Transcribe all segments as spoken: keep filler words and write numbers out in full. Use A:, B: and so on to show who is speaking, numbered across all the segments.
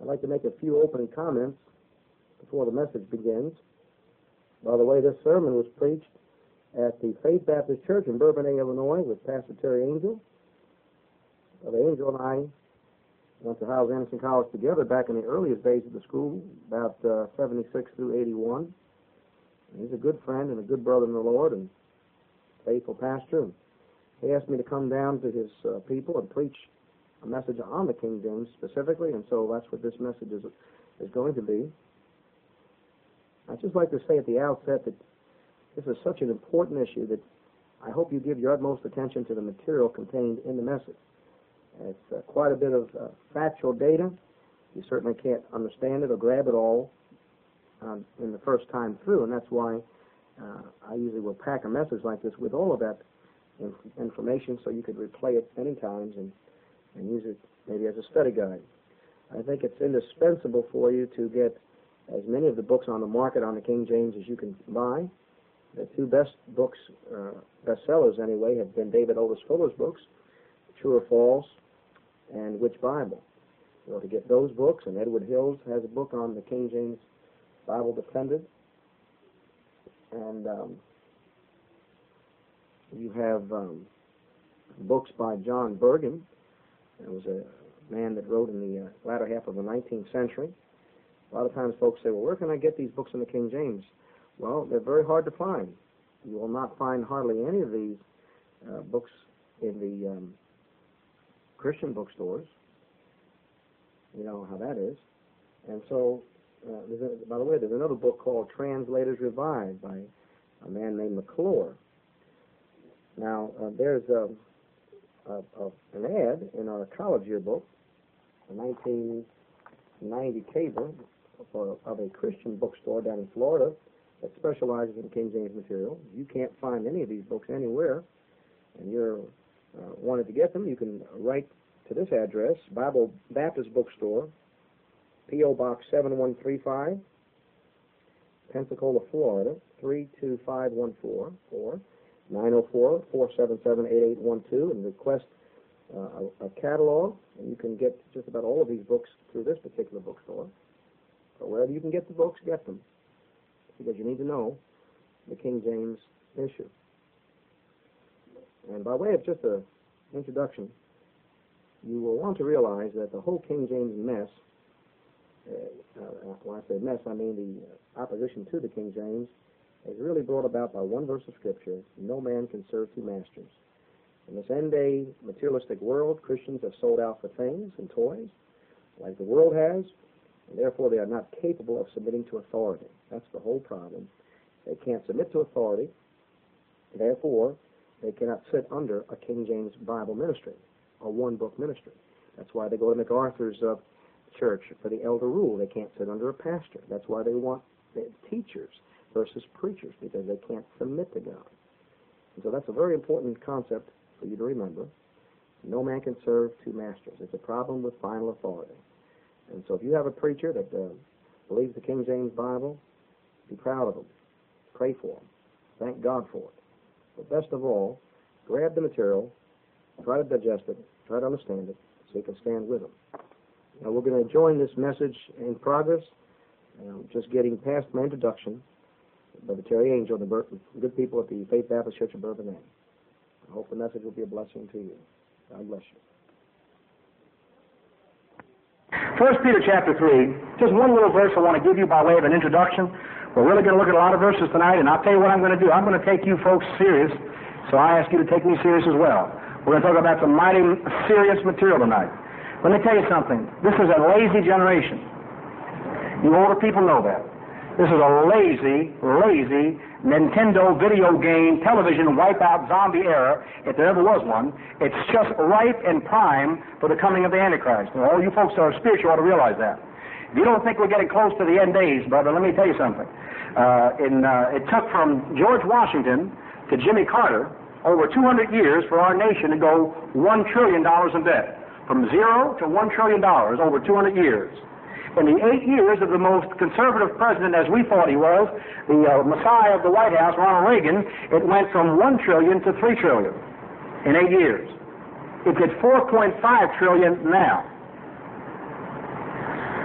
A: I'd like to make a few opening comments before the message begins. By the way, this sermon was preached at the Faith Baptist Church in Bourbonnais, Illinois, with Pastor Terry Angel. Well, Angel and I went to Hyles Anderson College together back in the earliest days of the school, about uh, seventy-six through eighty-one. And he's a good friend and a good brother in the Lord and faithful pastor. And he asked me to come down to his uh, people and preach a message on the King James specifically, and so that's what this message is, is going to be. I'd just like to say at the outset that this is such an important issue that I hope you give your utmost attention to the material contained in the message. It's uh, quite a bit of uh, factual data. You certainly can't understand it or grab it all um, in the first time through, and that's why uh, I usually will pack a message like this with all of that inf information so you could replay it many times and, and use it maybe as a study guide. I think it's indispensable for you to get as many of the books on the market on the King James as you can buy. The two best books, uh, bestsellers anyway, have been David Otis Fuller's books, True or False, and Which Bible. You ought to get those books, and Edward Hills has a book on the King James Bible Defended. And um, you have um, books by John Bergen. There was a man that wrote in the uh, latter half of the nineteenth century. A lot of times folks say, well, where can I get these books in the King James? Well, they're very hard to find. You will not find hardly any of these uh, books in the um, Christian bookstores. You know how that is. And so, uh, there's a, by the way, there's another book called Translators Revised by a man named McClure. Now, uh, there's a, a, a, an ad in our college yearbook, a nineteen ninety caper of, of a Christian bookstore down in Florida that specializes in King James material. You can't find any of these books anywhere, and you're uh, wanted to get them, you can write to this address, Bible Baptist Bookstore, P O Box seven one three five, Pensacola, Florida, three two five one four, or nine oh four, four seven seven, eight eight one two, and request uh, a, a catalog, and you can get just about all of these books through this particular bookstore. So wherever you can get the books, get them, because you need to know the King James issue. And by way of just an introduction, you will want to realize that the whole King James mess, uh, uh, when I say mess, I mean the opposition to the King James, is really brought about by one verse of Scripture: no man can serve two masters. In this end-day materialistic world, Christians have sold out for things and toys, like the world has, and therefore they are not capable of submitting to authority. That's the whole problem. They can't submit to authority, therefore they cannot sit under a King James Bible ministry, a one-book ministry. That's why they go to MacArthur's uh, church for the elder rule. They can't sit under a pastor. That's why they want teachers versus preachers, because they can't submit to God. And so that's a very important concept for you to remember. No man can serve two masters. It's a problem with final authority. And so if you have a preacher that uh, believes the King James Bible, be proud of him. Pray for him. Thank God for it. But best of all, grab the material, try to digest it, try to understand it, so you can stand with him. Now, we're going to join this message in progress. I'm just getting past my introduction. Brother Terry Angel, the good people at the Faith Baptist Church of Bourbonnais. I hope the message will be a blessing to you. God bless you.
B: First Peter chapter three, just one little verse I want to give you by way of an introduction. We're really going to look at a lot of verses tonight, and I'll tell you what I'm going to do. I'm going to take you folks serious, so I ask you to take me serious as well. We're going to talk about some mighty serious material tonight. Let me tell you something. This is a lazy generation. You older people know that. This is a lazy, lazy Nintendo video game, television wipeout zombie era, if there ever was one. It's just ripe and prime for the coming of the Antichrist. And all you folks that are spiritual ought to realize that. If you don't think we're getting close to the end days, brother, let me tell you something. Uh, in, uh, it took from George Washington to Jimmy Carter over two hundred years for our nation to go one trillion dollars in debt. From zero to one trillion dollars over two hundred years. In the eight years of the most conservative president, as we thought he was, the uh, Messiah of the White House, Ronald Reagan, it went from one trillion to three trillion in eight years. It's at four point five trillion now.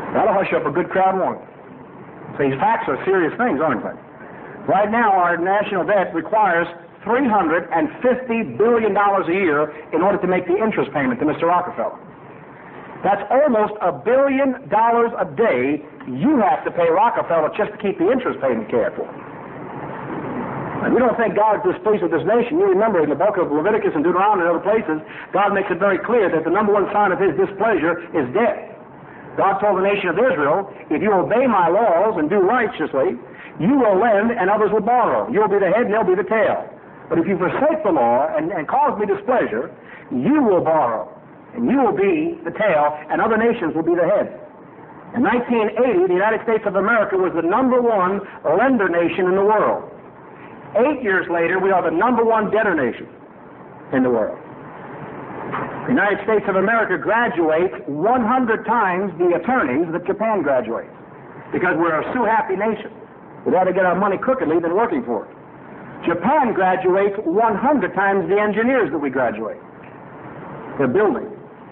B: That'll hush up a good crowd, won't it? So these facts are serious things, aren't they? Right now, our national debt requires three hundred fifty billion dollars a year in order to make the interest payment to Mister Rockefeller. That's almost a billion dollars a day you have to pay Rockefeller just to keep the interest payment cared for. And we don't think God is displeased with this nation. You remember in the book of Leviticus and Deuteronomy and other places, God makes it very clear that the number one sign of his displeasure is death. God told the nation of Israel, if you obey my laws and do righteously, you will lend and others will borrow. You'll be the head and they'll be the tail. But if you forsake the law and, and cause me displeasure, you will borrow. And you will be the tail, and other nations will be the head. In nineteen eighty, the United States of America was the number one lender nation in the world. Eight years later, we are the number one debtor nation in the world. The United States of America graduates one hundred times the attorneys that Japan graduates, because we're a sue-happy nation. We'd rather get our money crookedly than working for it. Japan graduates one hundred times the engineers that we graduate. They're building.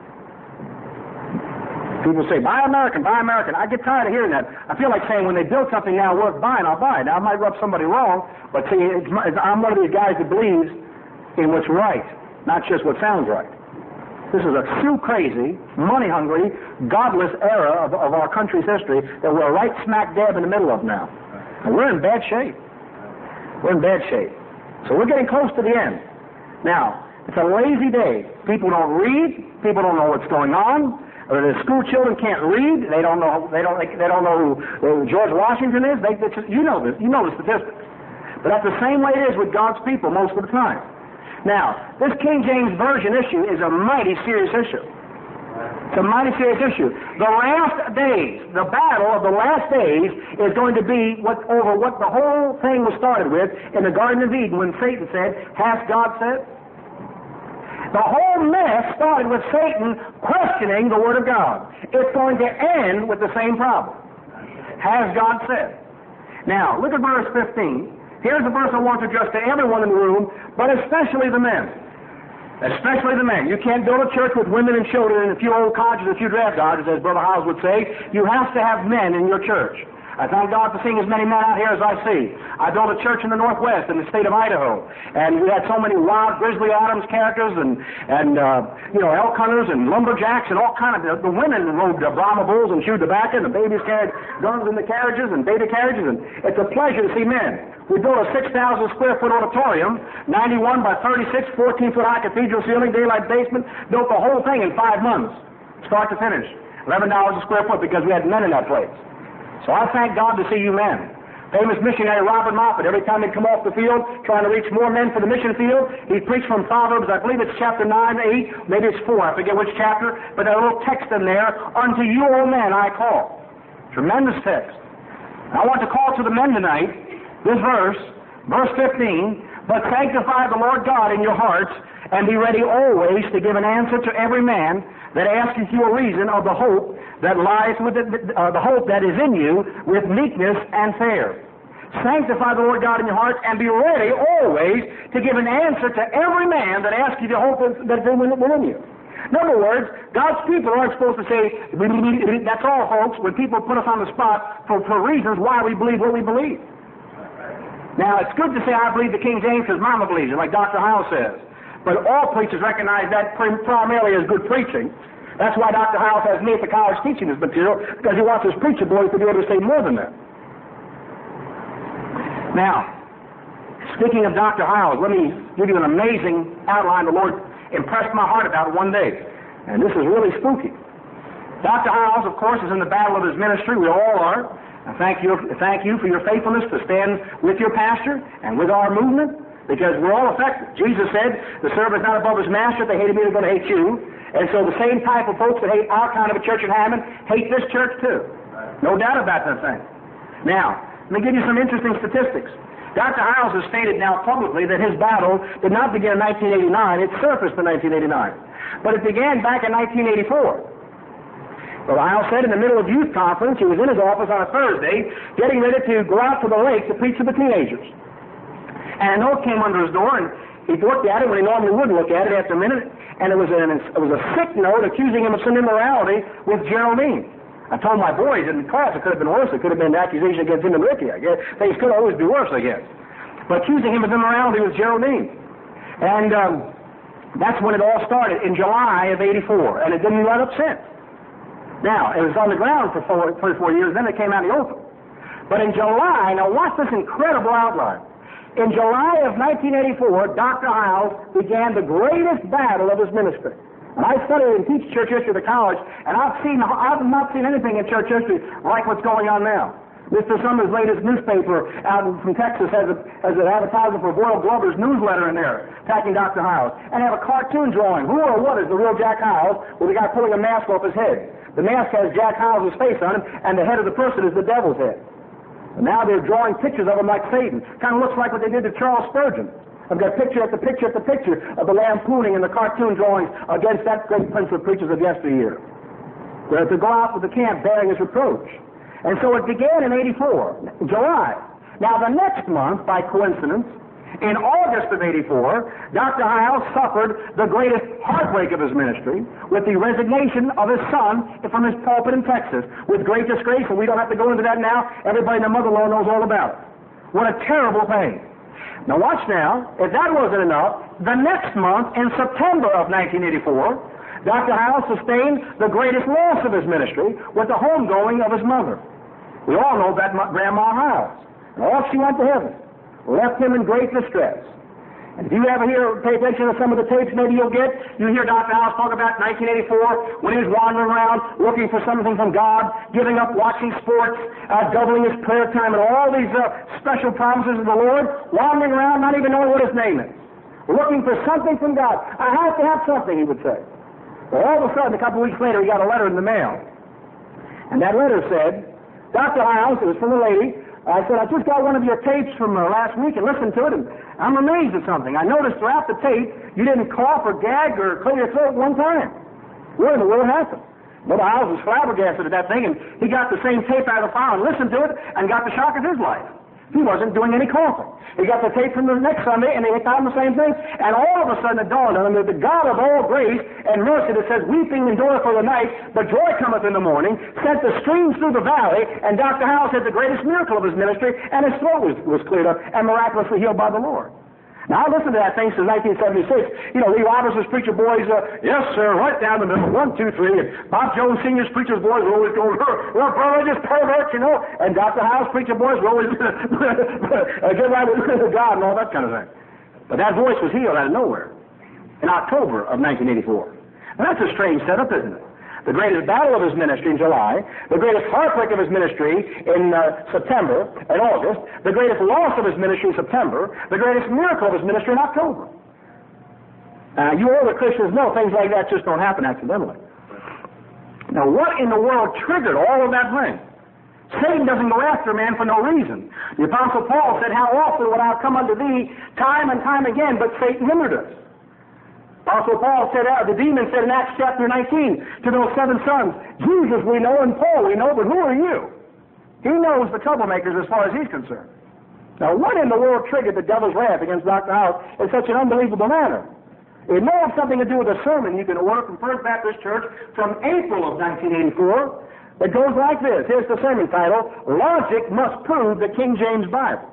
B: People say, buy American, buy American. I get tired of hearing that. I feel like saying, when they build something now worth buying, I'll buy it. Now, I might rub somebody wrong, but see, it's my, it's, I'm one of these guys that believes in what's right, not just what sounds right. This is a sue-crazy, money-hungry, godless era of, of our country's history that we're right smack dab in the middle of now. And we're in bad shape. We're in bad shape. So we're getting close to the end. Now, it's a lazy day. People don't read. People don't know what's going on. Or the school children can't read. They don't know. They don't. They don't know who, who George Washington is. They, they just, you know this. You know the statistics. But that's the same way it is with God's people most of the time. Now, this King James Version issue is a mighty serious issue. It's a mighty serious issue. The last days, the battle of the last days, is going to be what over what the whole thing was started with in the Garden of Eden when Satan said, "Hath God said?" The whole mess started with Satan questioning the Word of God. It's going to end with the same problem. Has God said? Now, look at verse fifteen. Here's a verse I want to address to everyone in the room, but especially the men. Especially the men. You can't build a church with women and children and a few old codgers and a few draft dodgers, as Brother Howes would say. You have to have men in your church. I thank God for seeing as many men out here as I see. I built a church in the Northwest in the state of Idaho, and we had so many wild Grizzly Adams characters and, and uh, you know, elk hunters and lumberjacks and all kind of, the, the women rode the Brahma bulls and chewed tobacco, and the babies carried guns in the carriages and baby carriages, and it's a pleasure to see men. We built a six thousand square foot auditorium, ninety-one by thirty-six, fourteen foot high cathedral ceiling, daylight basement, built the whole thing in five months, start to finish. eleven dollars a square foot because we had men in that place. So I thank God to see you men. Famous missionary Robert Moffat, every time he'd come off the field trying to reach more men for the mission field, he'd preach from Proverbs, I believe it's chapter nine, eight, maybe it's four, I forget which chapter, but there's a little text in there, unto you, O men, I call. Tremendous text. I want to call to the men tonight, this verse, verse fifteen, but sanctify the Lord God in your hearts, and be ready always to give an answer to every man that asketh you a reason of the hope that lies with the, uh, the hope that is in you with meekness and fear. Sanctify the Lord God in your hearts, and be ready always to give an answer to every man that asks you the hope that is within you. In other words, God's people aren't supposed to say, that's all, folks, when people put us on the spot for, for reasons why we believe what we believe. Now, it's good to say I believe the King James because Mama believes it, like Doctor Howell says. But all preachers recognize that primarily as good preaching. That's why Doctor Howell has me at the college teaching this material, because he wants his preacher boys to be able to say more than that. Now, speaking of Doctor Howell, let me give you an amazing outline the Lord impressed my heart about one day. And this is really spooky. Doctor Howell, of course, is in the battle of his ministry. We all are. I thank you, thank you for your faithfulness to stand with your pastor and with our movement, because we're all affected. Jesus said, the servant is not above his master. If they hate me, they're going to hate you. And so the same type of folks that hate our kind of a church in Hammond hate this church too. No doubt about that thing. Now, let me give you some interesting statistics. Doctor Howells has stated now publicly that his battle did not begin in nineteen eighty-nine. It surfaced in nineteen eighty-nine. But it began back in nineteen eighty-four. Well, Howells said in the middle of youth conference, he was in his office on a Thursday, getting ready to go out to the lake to preach to the teenagers. And a note came under his door, and he looked at it when he normally wouldn't look at it after a minute, and it was, an, it was a sick note accusing him of some immorality with Geraldine. I told my boys in class it could have been worse. It could have been an accusation against him and Ricky, I guess. Things could always be worse, I guess. But accusing him of immorality with Geraldine. And um, that's when it all started, in July of eighty-four. And it didn't let up since. Now, it was on the ground for four, three or four years, then it came out in the open. But in July, now watch this incredible outline. In July of nineteen eighty-four, Doctor Hiles began the greatest battle of his ministry. And I studied and teach church history at the college, and I've seen, I've not seen anything in church history like what's going on now. Mister Summers' latest newspaper out from Texas has, a, has an advertisement for Boyle Glover's newsletter in there, attacking Doctor Hiles. And they have a cartoon drawing. Who or what is the real Jack Hiles, with the guy pulling a mask off his head? The mask has Jack Hiles' face on it, and the head of the person is the devil's head. And now they're drawing pictures of him like Satan. Kind of looks like what they did to Charles Spurgeon. I've got picture after picture after picture of the lampooning and the cartoon drawings against that great prince of preachers of yesteryear. They're to go out with the camp bearing his reproach. And so it began in eighty-four, July. Now the next month, by coincidence, in August of eighty-four, Doctor Hiles suffered the greatest heartbreak of his ministry with the resignation of his son from his pulpit in Texas, with great disgrace, and we don't have to go into that now. Everybody in the mother-in-law knows all about it. What a terrible pain. Now watch now, if that wasn't enough, the next month, in September of nineteen eighty-four, Doctor Hiles sustained the greatest loss of his ministry with the homegoing of his mother. We all know that Grandma Hiles. And off she went to heaven, left him in great distress. And if you ever hear, pay attention to some of the tapes maybe you'll get, you hear Doctor Hiles talk about nineteen eighty-four, when he was wandering around looking for something from God, giving up watching sports, uh, doubling his prayer time, and all these uh, special promises of the Lord, wandering around not even knowing what his name is. Looking for something from God. I have to have something, he would say. Well, all of a sudden, a couple of weeks later, he got a letter in the mail. And that letter said, Doctor Hiles, it was from a lady, I said, I just got one of your tapes from uh, last week and listened to it, and I'm amazed at something. I noticed throughout the tape you didn't cough or gag or clear your throat one time. What in the world happened? Brother Hiles was flabbergasted at that thing, and he got the same tape out of the file and listened to it and got the shock of his life. He wasn't doing any coughing. He got the tape from the next Sunday, and he found the same thing, and all of a sudden it dawned on him that the God of all grace and mercy that says, weeping endureth for the night, but joy cometh in the morning, sent the streams through the valley, and Doctor Hiles had the greatest miracle of his ministry, and his throat was, was cleared up and miraculously healed by the Lord. Now, I listened to that thing since nineteen seventy-six. You know, Lee Robertson's preacher boys, uh, yes, sir, right down the middle, one, two, three. And Bob Jones Senior's preacher's boys were always going, well, brother, just pervert, you know. And Doctor Hiles' preacher boys were always get right with God and all that kind of thing. But that voice was healed out of nowhere in October of nineteen eighty-four. And that's a strange setup, isn't it? The greatest battle of his ministry in July, the greatest heartbreak of his ministry in uh, September and August, the greatest loss of his ministry in September, the greatest miracle of his ministry in October. Now, you older Christians know things like that just don't happen accidentally. Now, what in the world triggered all of that thing? Satan doesn't go after a man for no reason. The Apostle Paul said, how often would I have come unto thee time and time again, but Satan hindered us. Apostle Paul said, uh, the demon said in Acts chapter nineteen to those seven sons, Jesus we know and Paul we know, but who are you? He knows the troublemakers as far as he's concerned. Now, what in the world triggered the devil's wrath against Doctor Hiles in such an unbelievable manner? It may have something to do with a sermon you can order from First Baptist Church from April of nineteen eighty-four that goes like this. Here's the sermon title, Logic Must Prove the King James Bible.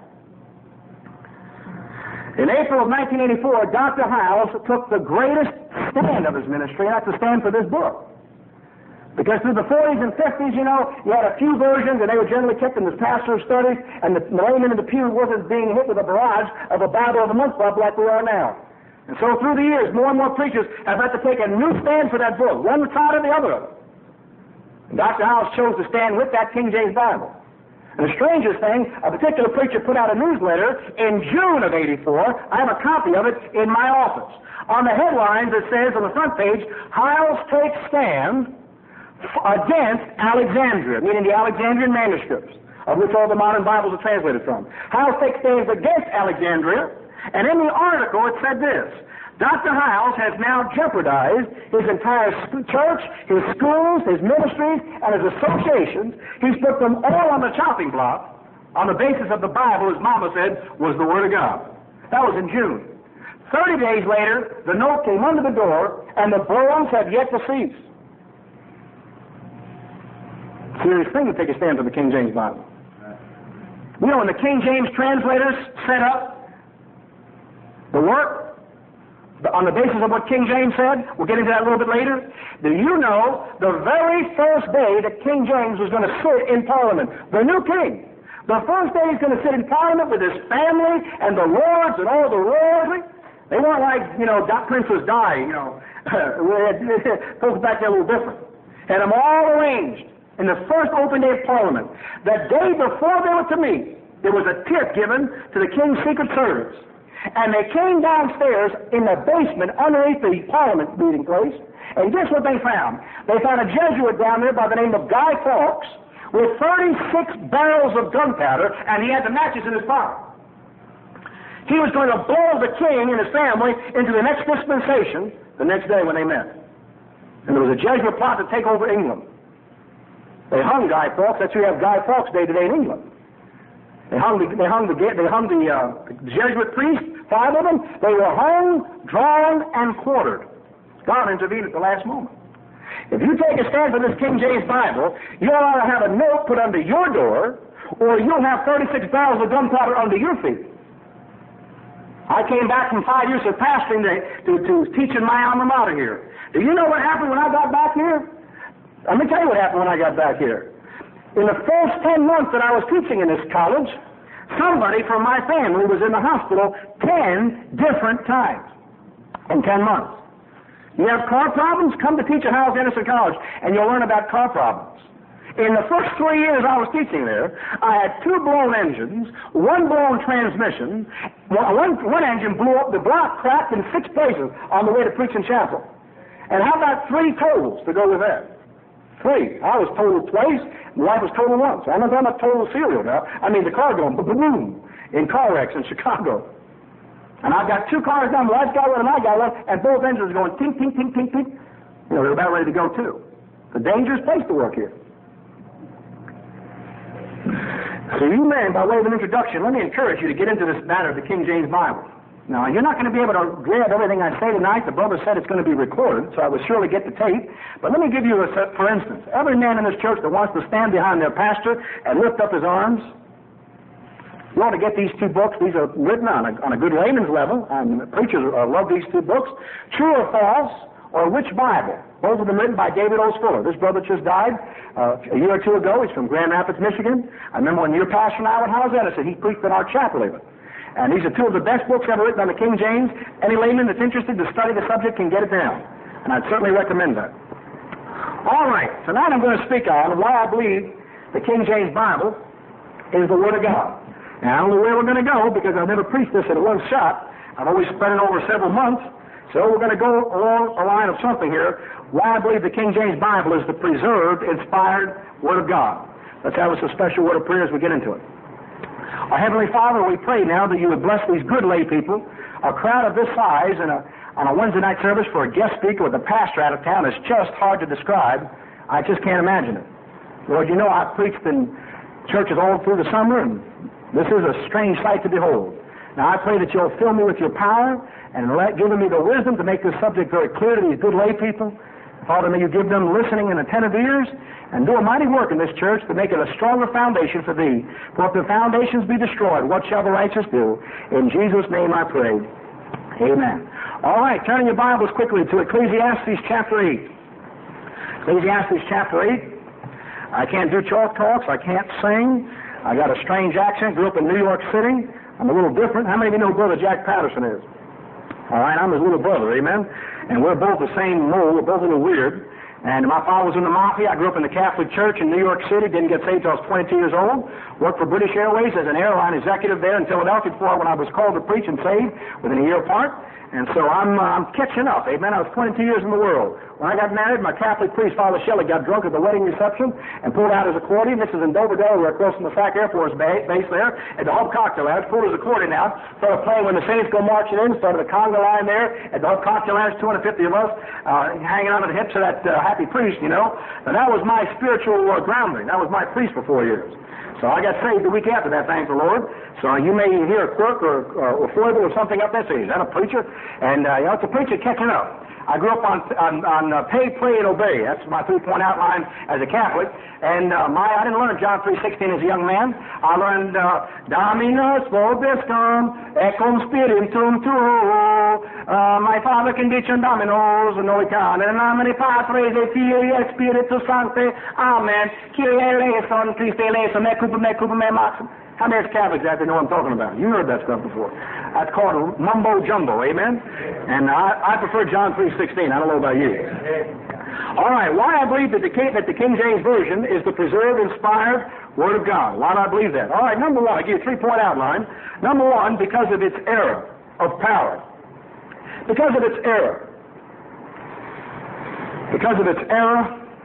B: In April of nineteen eighty-four, Doctor Hiles took the greatest stand of his ministry, and that's a stand for this book. Because through the forties and fifties, you know, you had a few versions, and they were generally kept in the pastor's studies, and the layman in the pew wasn't being hit with a barrage of a Bible of the Month Club like we are now. And so through the years, more and more preachers have had to take a new stand for that book, one side or the other of it. And Doctor Hiles chose to stand with that King James Bible. And the strangest thing, a particular preacher put out a newsletter in June of eighty-four. I have a copy of it in my office. On the headlines, it says on the front page, Hiles takes stand against Alexandria, meaning the Alexandrian manuscripts, of which all the modern Bibles are translated from. Hiles takes stands against Alexandria, and in the article it said this, Doctor Hiles has now jeopardized his entire church, his schools, his ministries, and his associations. He's put them all on the chopping block on the basis of the Bible, as Mama said, was the Word of God. That was in June. Thirty days later, the note came under the door, and the blows have yet to cease. Serious thing to take a stand for the King James Bible. You know, when the King James translators set up the work on the basis of what King James said, we'll get into that a little bit later, do you know the very first day that King James was going to sit in Parliament, the new king, the first day he's going to sit in Parliament with his family and the lords and all the royalty? They weren't like, you know, Princess Di, you know. Folks back there a little different. Had them all arranged in the first open day of Parliament. The day before they were to meet, there was a tip given to the King's Secret Service. And they came downstairs in the basement underneath the Parliament meeting place, and guess what they found? They found a Jesuit down there by the name of Guy Fawkes with thirty-six barrels of gunpowder, and he had the matches in his pocket. He was going to blow the king and his family into the next dispensation the next day when they met. And there was a Jesuit plot to take over England. They hung Guy Fawkes. That's who you have Guy Fawkes Day today in England. They hung the they hung the they hung the uh, Jesuit priests, five of them. They were hung, drawn, and quartered. God intervened at the last moment. If you take a stand for this King James Bible, you ought to have a note put under your door, or you'll have thirty-six barrels of gunpowder under your feet. I came back from five years of pastoring to, to, to teaching my alma mater here. Do you know what happened when I got back here? Let me tell you what happened when I got back here. In the first ten months that I was teaching in this college, somebody from my family was in the hospital ten different times in ten months. You have car problems? Come to teach at Howell Dennison College, and you'll learn about car problems. In the first three years I was teaching there, I had two blown engines, one blown transmission, one, one engine blew up, the block cracked in six places on the way to preaching chapel. And how about three totals to go with that? Three. I was totaled twice, my wife was totaled once. I'm not talking about total serial now. I mean the car going boom in car wrecks in Chicago. And I've got two cars down, my wife's got one and I got one, and both engines are going ting, ting, ting, ting, ting. You know, they're about ready to go too. It's a dangerous place to work here. So you men, by way of an introduction, let me encourage you to get into this matter of the King James Bible. Now, you're not going to be able to grab everything I say tonight. The brother said it's going to be recorded, so I will surely get the tape. But let me give you a, for instance, every man in this church that wants to stand behind their pastor and lift up his arms, you ought to get these two books. These are written on a, on a good layman's level, and preachers uh, love these two books. True or False, or Which Bible? Both of them written by David O. Fuller. This brother just died uh, a year or two ago. He's from Grand Rapids, Michigan. I remember when your pastor and I were at Howell Dennison, he preached in our chapel even. And these are two of the best books ever written on the King James. Any layman that's interested to study the subject can get it down. And I'd certainly recommend that. All right, tonight I'm going to speak on why I believe the King James Bible is the Word of God. Now, I don't know where we're going to go because I've never preached this in one shot. I've always spread it over several months. So we're going to go along a line of something here. Why I believe the King James Bible is the preserved, inspired Word of God. Let's have us a special word of prayer as we get into it. Our Heavenly Father, we pray now that you would bless these good lay people. A crowd of this size and a, on a Wednesday night service for a guest speaker with a pastor out of town is just hard to describe. I just can't imagine it. Lord, you know I've preached in churches all through the summer, and this is a strange sight to behold. Now I pray that you'll fill me with your power and let, give me the wisdom to make this subject very clear to these good lay people. Father, may you give them listening and attentive ears and do a mighty work in this church to make it a stronger foundation for thee. For if the foundations be destroyed, what shall the righteous do? In Jesus' name I pray. Amen. All right, turning your Bibles quickly to Ecclesiastes chapter eight. Ecclesiastes chapter eight. I can't do chalk talks. I can't sing. I got a strange accent. Grew up in New York City. I'm a little different. How many of you know who Brother Jack Patterson is? All right, I'm his little brother, amen? And we're both the same mold. We're both a little weird. And my father was in the Mafia. I grew up in the Catholic Church in New York City. Didn't get saved until I was twenty-two years old. Worked for British Airways as an airline executive there in Philadelphia before when I was called to preach and saved within a year apart. And so I'm, uh, I'm catching up, amen? I was twenty-two years in the world. When I got married, my Catholic priest, Father Shelley, got drunk at the wedding reception and pulled out his accordion. This is in Dover, Delaware, close to the Sac Air Force base there, at the Hub Cocktail Lounge. Pulled his accordion out, started playing When the Saints Go Marching In, started a conga line there at the Hub Cocktail Lounge, two hundred fifty of us, uh, hanging on to the hips of that uh, happy priest, you know. And that was my spiritual uh, grounding. That was my priest for four years. So I got saved the week after that, thank the Lord. So you may hear a quirk or, or, or foible or something up there. Say, is that a preacher? And uh, you know, it's a preacher catching up. I grew up on on, on uh, pay, pray, and obey. That's my three-point outline as a Catholic. And uh, my I didn't learn John three sixteen as a young man. I learned uh, Dominus vobiscum et cum spiritum tuo. Uh, my Father condition Dominos novitan in nomine Patris et Filii et Spiritus Sancti. Amen. Kyrie eleison, Christe eleison, me cupa me cupa me maxim. How many Catholics out there know what I'm talking about? You heard that stuff before. That's called mumbo jumbo, amen? And I, I prefer John three sixteen. I don't know about you. All right, why I believe that the, King, that the King James Version is the preserved, inspired Word of God. Why do I believe that? All right, number one, I give you a three-point outline. Number one, because of its era of power. Because of its era. Because of its era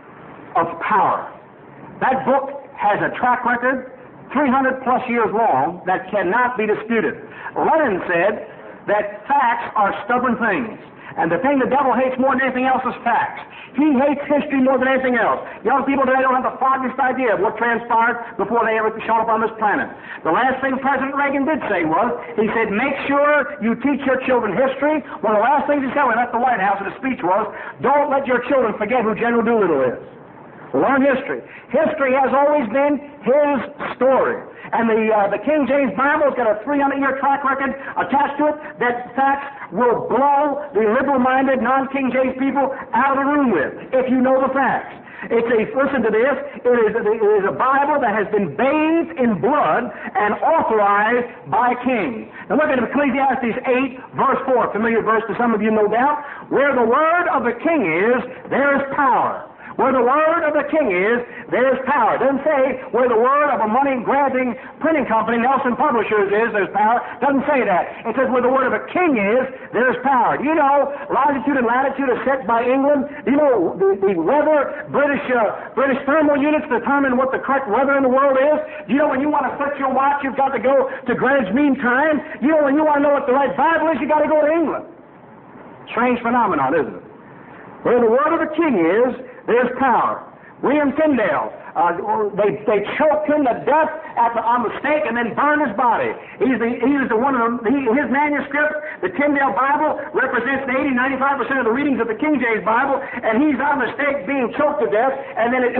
B: of power. That book has a track record three hundred plus years long that cannot be disputed. Lenin said that facts are stubborn things, and the thing the devil hates more than anything else is facts. He hates history more than anything else. Young people today don't have the foggiest idea of what transpired before they ever showed up on this planet. The last thing President Reagan did say was, he said, make sure you teach your children history. One of the last things he said when he left the White House in his speech was, don't let your children forget who General Doolittle is. Learn history. History has always been his story. And the uh, the King James Bible's got a three hundred year track record attached to it that facts will blow the liberal-minded, non-King James people out of the room with, if you know the facts. It's a, listen to this, it is, it is a Bible that has been bathed in blood and authorized by King. Now look at Ecclesiastes eight, verse four, familiar verse to some of you, no doubt. Where the word of the king is, there is power. Where the word of the king is, there's power. It doesn't say where the word of a money-grabbing printing company, Nelson Publishers, is, there's power. It doesn't say that. It says where the word of a king is, there's power. Do you know longitude and latitude are set by England? Do you know the, the weather, British uh, British thermal units determine what the correct weather in the world is? Do you know when you want to set your watch, you've got to go to Greenwich Mean Time? You know when you want to know what the right Bible is, you've got to go to England. Strange phenomenon, isn't it? Where the word of the king is, there's power. William Tyndale, uh, they they choked him to death at the, on the stake and then burned his body. He's the he's the one of them. He, his manuscript, the Tyndale Bible, represents eighty, ninety-five percent of the readings of the King James Bible, and he's on the stake being choked to death. And then it,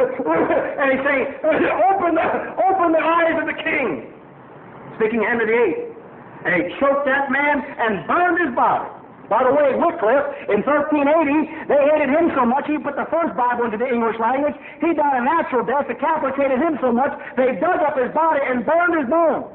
B: and he's saying, "Open the open the eyes of the king," speaking Henry the Eighth, and he choked that man and burned his body. By the way, Wycliffe, in thirteen eighty, they hated him so much, he put the first Bible into the English language. He died a natural death. The Catholics hated him so much, they dug up his body and burned his bones.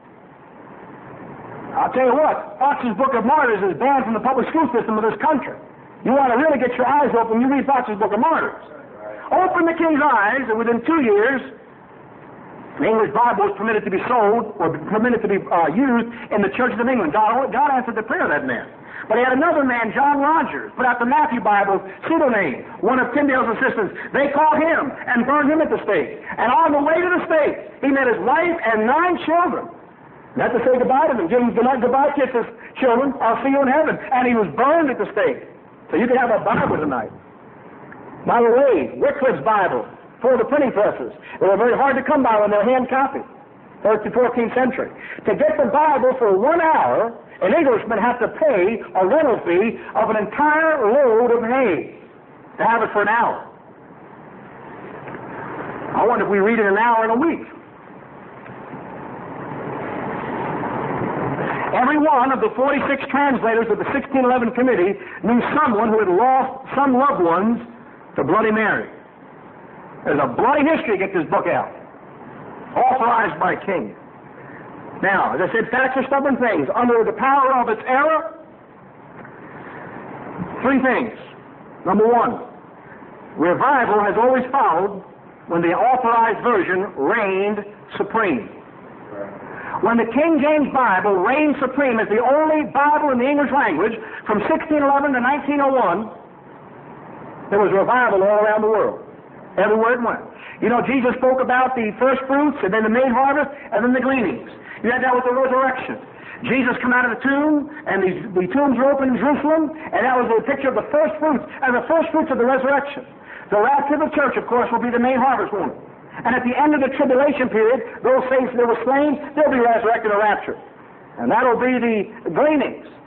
B: I'll tell you what, Fox's Book of Martyrs is banned from the public school system of this country. You want to really get your eyes open, you read Fox's Book of Martyrs. Open the king's eyes, and within two years, the English Bible was permitted to be sold, or permitted to be uh, used in the churches of England. God, God answered the prayer of that man. But he had another man, John Rogers, put out the Matthew Bible, pseudonym, one of Tyndale's assistants. They caught him and burned him at the stake. And on the way to the stake, he met his wife and nine children. He had to say goodbye to them. Give them good goodbye kisses, children. I'll see you in heaven. And he was burned at the stake. So you can have a Bible tonight. By the way, Wycliffe's Bible, for the printing presses. They were very hard to come by when they were hand copied. thirteenth, fourteenth century. To get the Bible for one hour, an Englishman had to pay a rental fee of an entire load of hay to have it for an hour. I wonder if we read it an hour in a week. Every one of the forty-six translators of the sixteen eleven committee knew someone who had lost some loved ones to Bloody Mary. There's a bloody history to get this book out. Authorized by King. Now, as I said, facts are stubborn things. Under the power of its era, three things. Number one, revival has always followed when the authorized version reigned supreme. When the King James Bible reigned supreme as the only Bible in the English language from sixteen eleven to nineteen oh one, there was revival all around the world. Everywhere it went. You know, Jesus spoke about the first fruits, and then the main harvest, and then the gleanings. You had that with the resurrection. Jesus came out of the tomb, and the, the tombs were open in Jerusalem, and that was a picture of the first fruits, and the first fruits of the resurrection. The rapture of the church, of course, will be the main harvest one. And at the end of the tribulation period, those saints that were slain, they'll be resurrected or raptured. And that'll be the gleanings.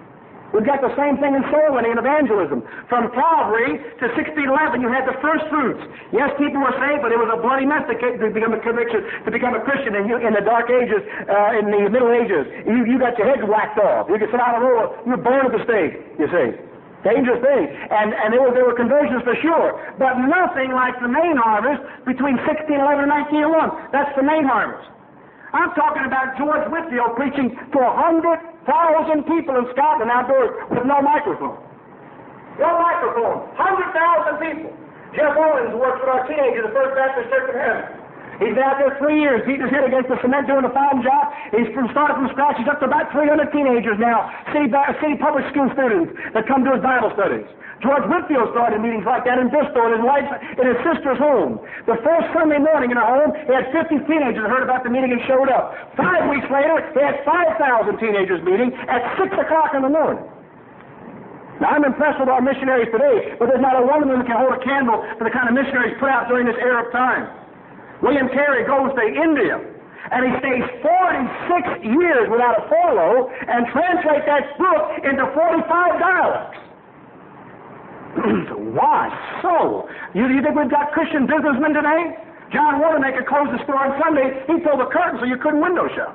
B: We've got the same thing in soul winning and evangelism. From Calvary to sixteen eleven, you had the first fruits. Yes, people were saved, but it was a bloody mess to, to become a conviction, to become a Christian in, in the dark ages, uh, in the Middle Ages. You, you got your head whacked off. You could sit out on a roll. You were burned at the stake, you see. Dangerous thing. And, and there, were, there were conversions for sure. But nothing like the main harvest between sixteen eleven and nineteen oh one. That's the main harvest. I'm talking about George Whitefield preaching to a hundred thousand people in Scotland outdoors with no microphone. No microphone. Hundred thousand people. Jeff Owens works with our teenagers at the First Baptist Church of Heaven. He's been out there three years, beating his head against the cement, doing a fine job. He's from, started from scratch. He's up to about three hundred teenagers now, city, city public school students that come to his Bible studies. George Whitefield started meetings like that in Bristol, in his wife's, in his sister's home. The first Sunday morning in her home, he had fifty teenagers that heard about the meeting and showed up. Five weeks later, he had five thousand teenagers meeting at six o'clock in the morning. Now, I'm impressed with our missionaries today, but there's not a one of them that can hold a candle for the kind of missionaries put out during this era of time. William Carey goes to India, and he stays forty-six years without a furlough and translates that book into forty-five dialects. Why so? You, you think we've got Christian businessmen today? John Watermaker closed the store on Sunday. He pulled the curtain so you couldn't window shop.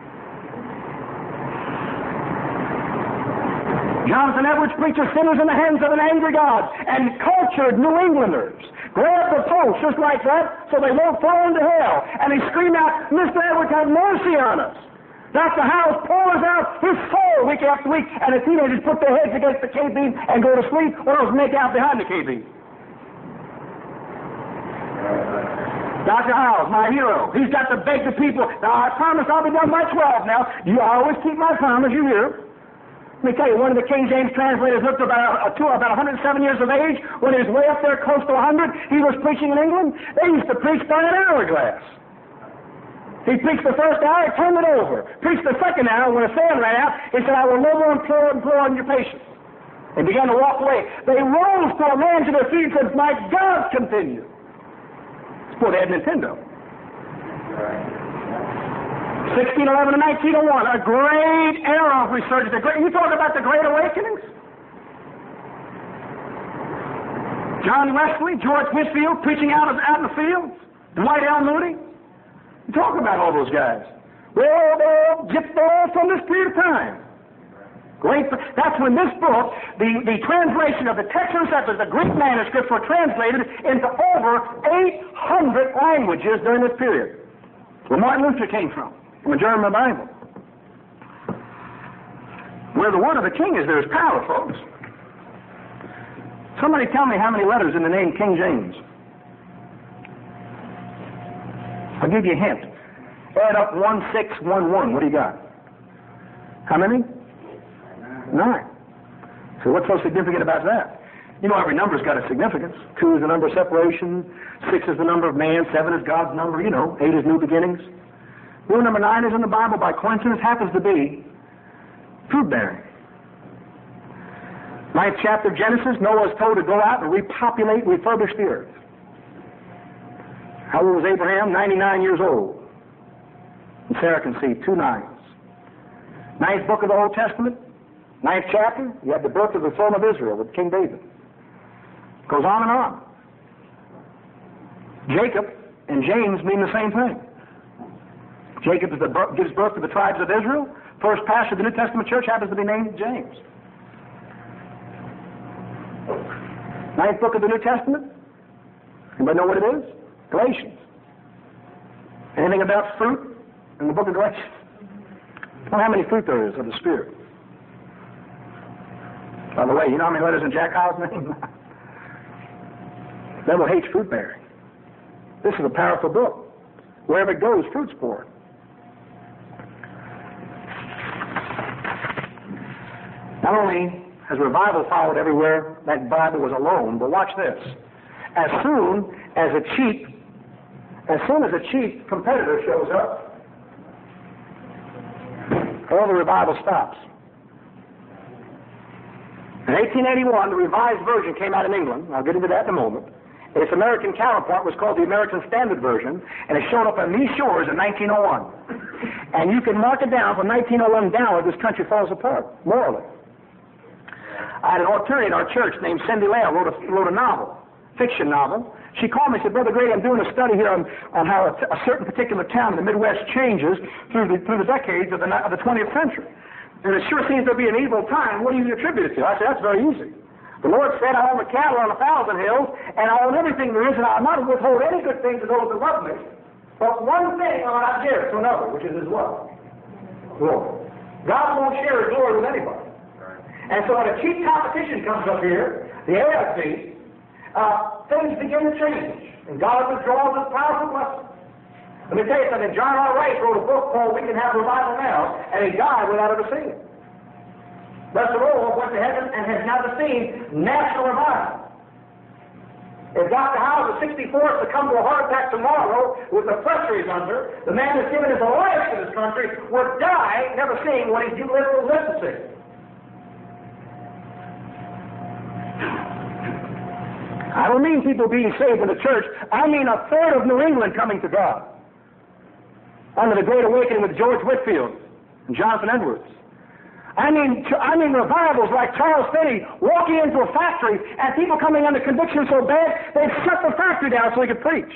B: Jonathan Edwards preaches sinners in the hands of an angry God, and cultured New Englanders grab the post just like that so they won't fall into hell. And they scream out, Mister Edwards, have mercy on us. Doctor Howes pours out his soul week after week, and the teenagers put their heads against the K-beam and go to sleep, or else make out behind the K-beam. Doctor Howes, my hero, he's got to beg the people. Now, I promise I'll be done by twelve now. You I always keep my promise, you hear. Let me tell you, one of the King James translators lived to about, uh, to about one hundred seven years of age. When he was way up there close to one hundred, he was preaching in England. They used to preach by an hourglass. He preached the first hour, he turned it over. Preached the second hour, when the sand ran out, he said, I will no more implore, implore on your patience. And began to walk away. They rose to a man to their feet and said, my God, continue. It's before they had Nintendo. sixteen eleven to nineteen oh one, a great era of resurgence. A great, you talk about the Great Awakenings? John Wesley, George Whitefield, preaching out, of, out in the fields. Dwight L. Moody. You talk about all those guys. Well, they'll get there from this period of time. Great. That's when this book, the, the translation of the text and receptors, the Greek manuscripts were translated into over eight hundred languages during this period. Where Martin Luther came from, from a German Bible. Where the word of the king is, there's power, folks. Somebody tell me how many letters in the name King James. I'll give you a hint. Add up one six one one. What do you got? How many? Nine. So what's so significant about that? You know every number's got a significance. Two is the number of separation. Six is the number of man. Seven is God's number. You know, eight is new beginnings. Rule number nine is in the Bible. By coincidence, happens to be fruit bearing. Ninth chapter of Genesis, Noah is told to go out and repopulate, refurbish the earth. How old was Abraham? ninety-nine years old. And Sarah conceived two nines. Ninth book of the Old Testament, ninth chapter, you have the birth of the throne of Israel with King David. Goes on and on. Jacob and James mean the same thing. Jacob is the, gives birth to the tribes of Israel. First pastor of the New Testament church happens to be named James. Ninth book of the New Testament. Anybody know what it is? Galatians. Anything about fruit in the book of Galatians? Well, how many fruit there is of the Spirit? By the way, you know how many letters in Jack Howell's name? The devil hates fruit bearing. This is a powerful book. Wherever it goes, fruit's poured. Not only has revival followed everywhere that Bible was alone, but watch this. As soon as a cheap, as soon as a cheap competitor shows up, all the revival stops. In eighteen eighty-one, the Revised Version came out in England. I'll get into that in a moment. Its American counterpart was called the American Standard Version, and it showed up on these shores in nineteen oh one. And you can mark it down from nineteen oh one downward, this country falls apart, morally. I had an attorney in our church named Cindy Lair, wrote a, wrote a novel, fiction novel. She called me and said, Brother Grady, I'm doing a study here on, on how a, a certain particular town in the Midwest changes through the, through the decades of the, of the twentieth century. And it sure seems to be an evil time. What do you attribute it to? I said, that's very easy. The Lord said, I own the cattle on a thousand hills, and I own everything there is, and I'll not withhold any good thing to those that love me. But one thing I will not give to another, which is his love. Glory. God won't share his glory with anybody. And so when a cheap competition comes up here, the A F C, uh, things begin to change. And God withdraws his powerful blessing. Let me tell you something. John R. Rice wrote a book called We Can Have Revival Now, and he died without ever seeing it. Lester Roloff went to heaven and has never seen national revival. If Doctor Howes, the sixty-fourth, succumbed to a heart attack tomorrow with the pressure he's under, the man that's given his life to this country would die never seeing what he's literally lived to see. I don't mean people being saved in the church. I mean a third of New England coming to God. Under the Great Awakening with George Whitefield and Jonathan Edwards. I mean, I mean revivals like Charles Finney walking into a factory and people coming under conviction so bad they'd shut the factory down so he could preach.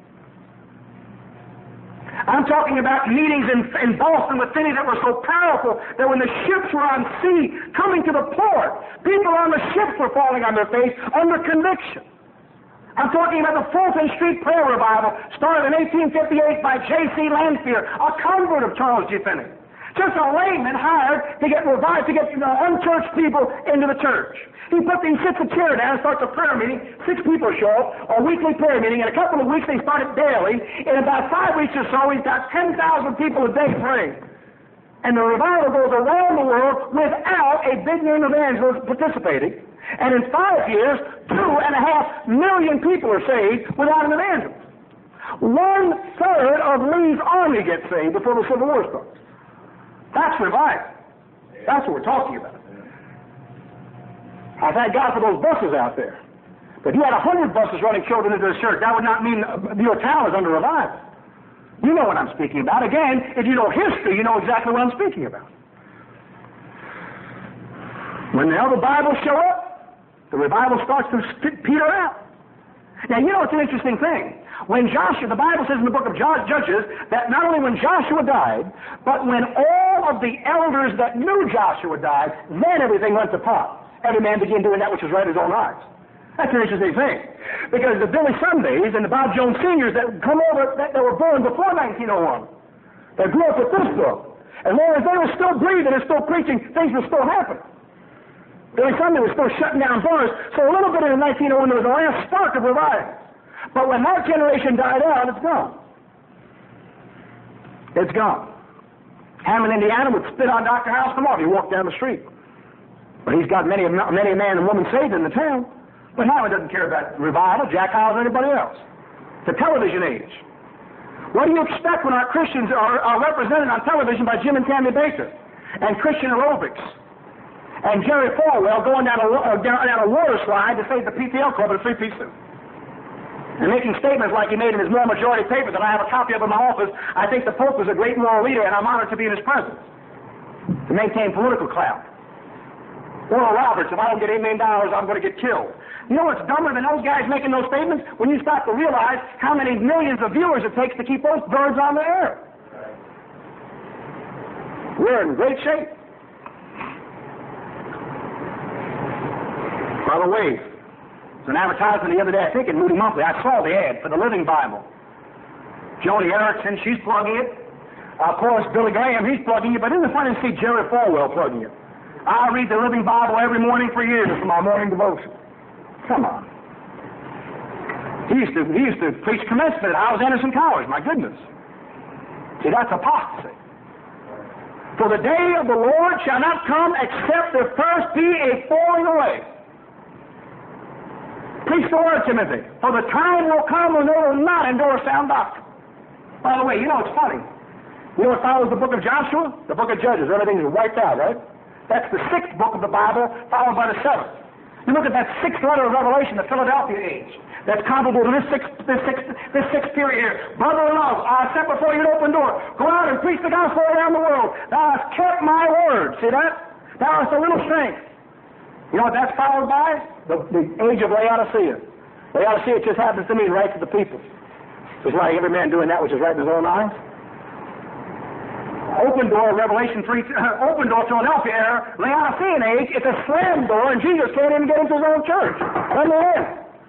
B: I'm talking about meetings in, in Boston with Finney that were so powerful that when the ships were on sea coming to the port, people on the ships were falling on their face under conviction. I'm talking about the Fulton Street Prayer Revival started in eighteen fifty-eight by J C Lanphier, a convert of Charles G. Finney. Just a layman hired to get revived, to get the unchurched people into the church. He put these sits a chair down, starts a prayer meeting, six people show up, a weekly prayer meeting. In a couple of weeks, they started daily. In about five weeks or so, he's got ten thousand people a day praying. And the revival goes around the world without a big name evangelist participating. And in five years, two and a half million people are saved without an evangelist. One third of Lee's army gets saved before the Civil War starts. That's revival. That's what we're talking about. I thank God for those buses out there. But if you had a hundred buses running children into the church, that would not mean your town is under revival. You know what I'm speaking about. Again, if you know history, you know exactly what I'm speaking about. When the other Bibles show up, the revival starts to peter out. Now, you know it's an interesting thing. When Joshua, the Bible says in the book of Judges that not only when Joshua died, but when all of the elders that knew Joshua died, then everything went to pot. Every man began doing that which was right in his own eyes. That's an interesting thing. Because the Billy Sundays and the Bob Jones Seniors that come over, that, that were born before nineteen oh one, that grew up with this book, as long as they were still breathing and still preaching, things were still happening. Billy Sunday was still shutting down bars, so a little bit in nineteen oh one there was the last spark of revival. But when that generation died out, it's gone. It's gone. Hammond, Indiana would spit on Doctor House tomorrow if he walked down the street. But he's got many, many a man and woman saved in the town. But Hammond doesn't care about revival, Jack Hyles, or anybody else. The television age. What do you expect when our Christians are, are represented on television by Jim and Tammy Baker and Christian aerobics and Jerry Falwell going down a, uh, down, down a water slide to save the P T L Club in a three-piece suit? And making statements like he made in his moral majority paper that I have a copy of in my office. I think the Pope is a great moral leader, and I'm honored to be in his presence. To maintain political clout. Oral Roberts, if I don't get eight million dollars, I'm going to get killed. You know what's dumber than those guys making those statements? When you start to realize how many millions of viewers it takes to keep those birds on the air. We're in great shape. By the way, an advertisement the other day, I think in Moody Monthly, I saw the ad for the Living Bible. Joni Erickson, she's plugging it. Of course, Billy Graham, he's plugging it, but isn't it funny to see Jerry Falwell plugging it? I read the Living Bible every morning for years for my morning devotion. Come on. He used to, he used to preach commencement at Howes Anderson College, my goodness. See, that's apostasy. For the day of the Lord shall not come except there first be a falling away. Preach the word, Timothy, for the time will come when they will not endure sound doctrine. By the way, you know it's funny. You know what follows the book of Joshua? The book of Judges. Everything is wiped out, right? That's the sixth book of the Bible, followed by the seventh. You look at that sixth letter of Revelation, the Philadelphia age. That's comparable to this sixth, this sixth, this sixth period here. Brother in love, I set before you an open door. Go out and preach the gospel around the world. Thou hast kept my word. See that? Thou hast a little strength. You know what that's followed by? The, the age of Laodicea. Laodicea just happens to mean right to the people. Just like every man doing that which is right in his own eyes. Open door, Revelation three, uh, open door, Philadelphia era, Laodicean age, it's a slam door, and Jesus can't even get into his own church. Let me in.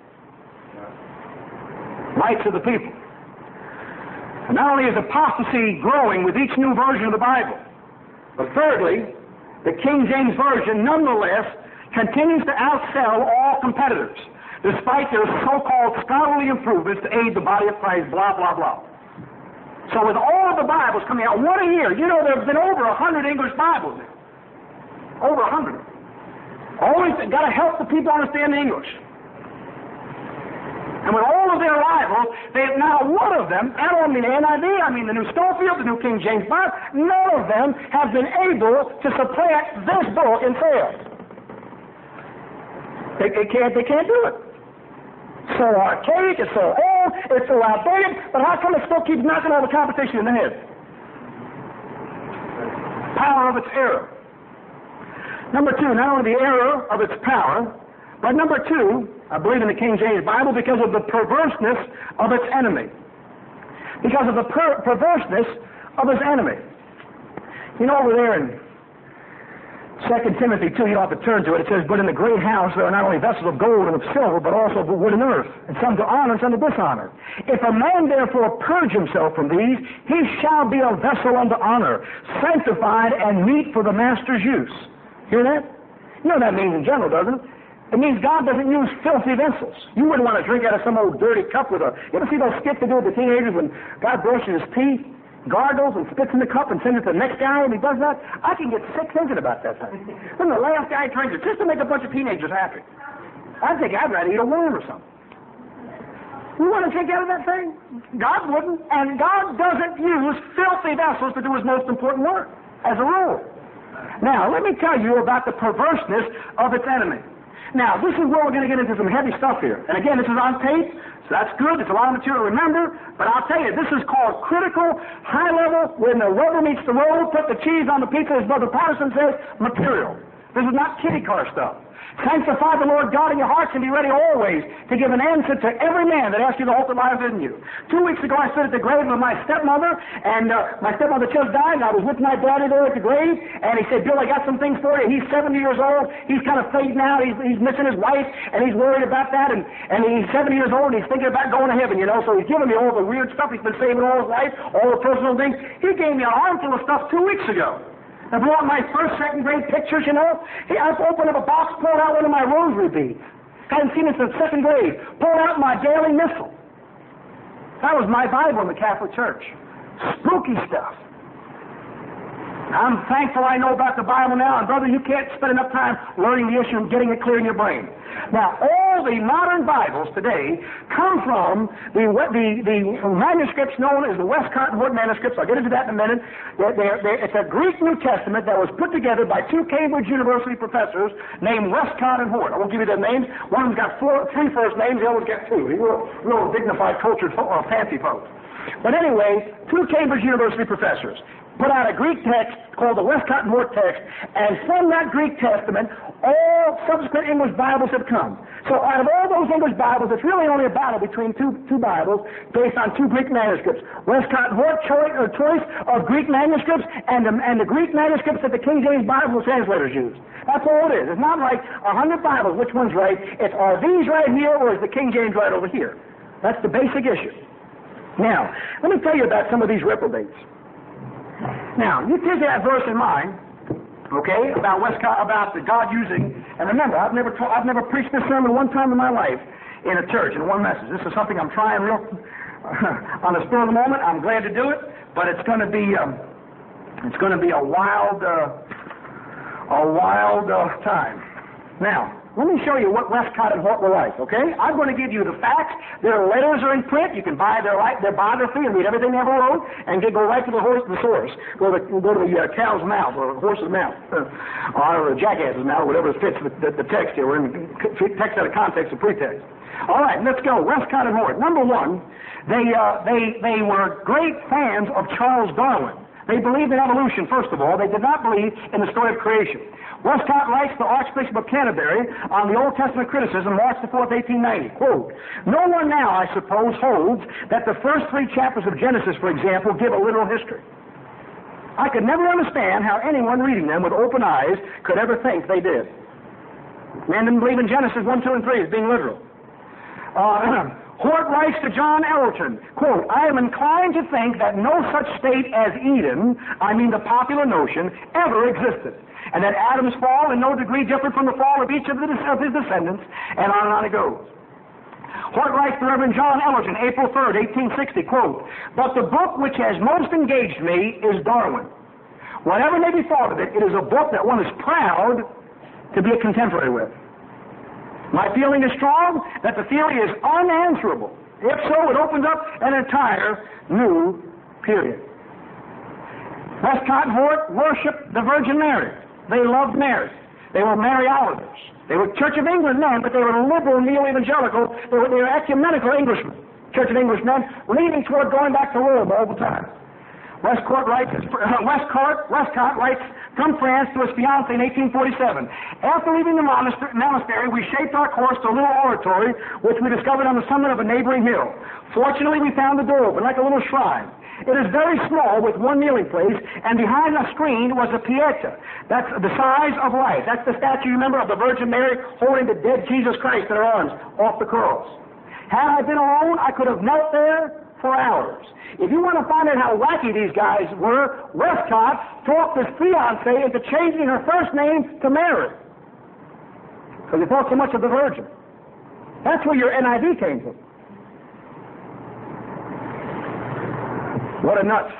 B: Right to the people. And not only is apostasy growing with each new version of the Bible, but thirdly, the King James Version nonetheless continues to outsell all competitors, despite their so-called scholarly improvements to aid the body of Christ, blah, blah, blah. So with all of the Bibles coming out, one a year, you know there have been over a hundred English Bibles now. Over a hundred. Always got to help the people understand the English. And with all of their rivals, they now one of them, I don't mean the N I V, I mean the New Schofield, the New King James Bible, none of them have been able to supplant this book in sales. They, they can't. They can't do it. So archaic, it's so old, it's so outdated, but how come it still keeps knocking all the competition in the head? Power of its error. Number two, not only the error of its power, but number two, I believe in the King James Bible, because of the perverseness of its enemy. Because of the per- perverseness of its enemy. You know, over there in Second Timothy two, you don't have to turn to it, it says, but in the great house there are not only vessels of gold and of silver, but also of wood and earth, and some to honor and some to dishonor. If a man therefore purge himself from these, he shall be a vessel unto honor, sanctified and meet for the master's use. Hear that? You know what that means in general, doesn't it? It means God doesn't use filthy vessels. You wouldn't want to drink out of some old dirty cup with a... You ever see those skits they do with the teenagers when God brushes his teeth, gargles, and spits in the cup and sends it to the next guy, and he does that? I can get sick thinking about that thing. Then the last guy drinks it just to make a bunch of teenagers happy. I think I'd rather eat a worm or something. You want to drink out of that thing? God wouldn't. And God doesn't use filthy vessels to do his most important work, as a rule. Now, let me tell you about the perverseness of its enemy. Now, this is where we're going to get into some heavy stuff here. And again, this is on tape, so that's good. It's a lot of material to remember. But I'll tell you, this is called critical, high level, when the rubber meets the road, put the cheese on the pizza, as Brother Patterson says, material. This is not kiddie car stuff. Sanctify the Lord God in your hearts and be ready always to give an answer to every man that asks you the hope that lies in you. Two weeks ago, I stood at the grave of my stepmother, and uh, my stepmother just died, and I was with my daddy there at the grave, and he said, Bill, I got some things for you. He's seventy years old. He's kind of fading out. He's, he's missing his wife, and he's worried about that, and, and he's seventy years old, and he's thinking about going to heaven, you know, so he's giving me all the weird stuff he's been saving all his life, all the personal things. He gave me a armful of stuff two weeks ago. I brought my first, second grade pictures, you know. Hey, I opened up a box, pulled out one of my rosary beads. Hadn't seen it since second grade. Pulled out my daily missal. That was my Bible in the Catholic Church. Spooky stuff. I'm thankful I know about the Bible now, and brother, you can't spend enough time learning the issue and getting it clear in your brain. Now, all the modern Bibles today come from the the, the manuscripts known as the Westcott and Hort manuscripts. I'll get into that in a minute. They're, they're, they're, it's a Greek New Testament that was put together by two Cambridge University professors named Westcott and Hort. I won't give you their names. One of them's got four, three first names, the other one's got two. He's real, real dignified, cultured, uh, fancy folks. But anyway, two Cambridge University professors put out a Greek text called the Westcott and Hort text, and from that Greek Testament, all subsequent English Bibles have come. So out of all those English Bibles, it's really only a battle between two, two Bibles based on two Greek manuscripts. Westcott and Hort choice, or choice of Greek manuscripts, and the, and the Greek manuscripts that the King James Bible translators used. That's all it is. It's not like a hundred Bibles, which one's right. It's, are these right here, or is the King James right over here? That's the basic issue. Now, let me tell you about some of these reprobates. Now, you take that verse in mind, okay, about Westcott, about the God using, and remember, I've never ta- I've never preached this sermon one time in my life in a church in one message. This is something I'm trying real on the spur of the moment. I'm glad to do it, but it's going to be um, it's going to be a wild uh, a wild uh, time. Now, let me show you what Westcott and Hort were like, okay? I'm going to give you the facts. Their letters are in print. You can buy their their biography and read everything they ever wrote, and get, go right to the horse, the source. Go to, go to the uh, cow's mouth, or the horse's mouth, or the jackass's mouth, whatever fits the, the, the text here. We're in the text out of context or pretext. All right, let's go. Westcott and Hort. Number one, they, uh, they, they were great fans of Charles Darwin. They believed in evolution, first of all. They did not believe in the story of creation. Westcott writes to Archbishop of Canterbury on the Old Testament criticism, March the fourth, eighteen ninety, quote, "No one now, I suppose, holds that the first three chapters of Genesis, for example, give a literal history. I could never understand how anyone reading them with open eyes could ever think they did." Man didn't believe in Genesis one, two, and three as being literal. Uh, Hort writes to John Elton, quote, "I am inclined to think that no such state as Eden, I mean the popular notion, ever existed, and that Adam's fall in no degree differed from the fall of each of, the, of his descendants," and on and on it goes. Hort writes to Reverend John Ellerton, April third, eighteen sixty, quote, "But the book which has most engaged me is Darwin. Whatever may be thought of it, it is a book that one is proud to be a contemporary with. My feeling is strong that the theory is unanswerable. If so, it opens up an entire new period." Westcott and Hort worshipped the Virgin Mary. They loved Mary. They were Mariologers. They were Church of England men, but they were liberal neo-evangelical. They were, they were ecumenical Englishmen, Church of English men, leaning toward going back to Rome all the time. Westcott writes, uh, Westcott, Westcott writes from France to his fiancée in eighteen forty-seven. "After leaving the monastery, monastery, we shaped our course to a little oratory which we discovered on the summit of a neighboring hill. Fortunately, we found the door open, like a little shrine. It is very small, with one kneeling place, and behind a screen was a pieta. That's the size of life. That's the statue, remember, of the Virgin Mary holding the dead Jesus Christ in her arms off the cross. Had I been alone, I could have knelt there for hours. If you want to find out how wacky these guys were, Westcott talked his fiancée into changing her first name to Mary, because he thought so much of the Virgin. That's where your N I V came from. What a nut.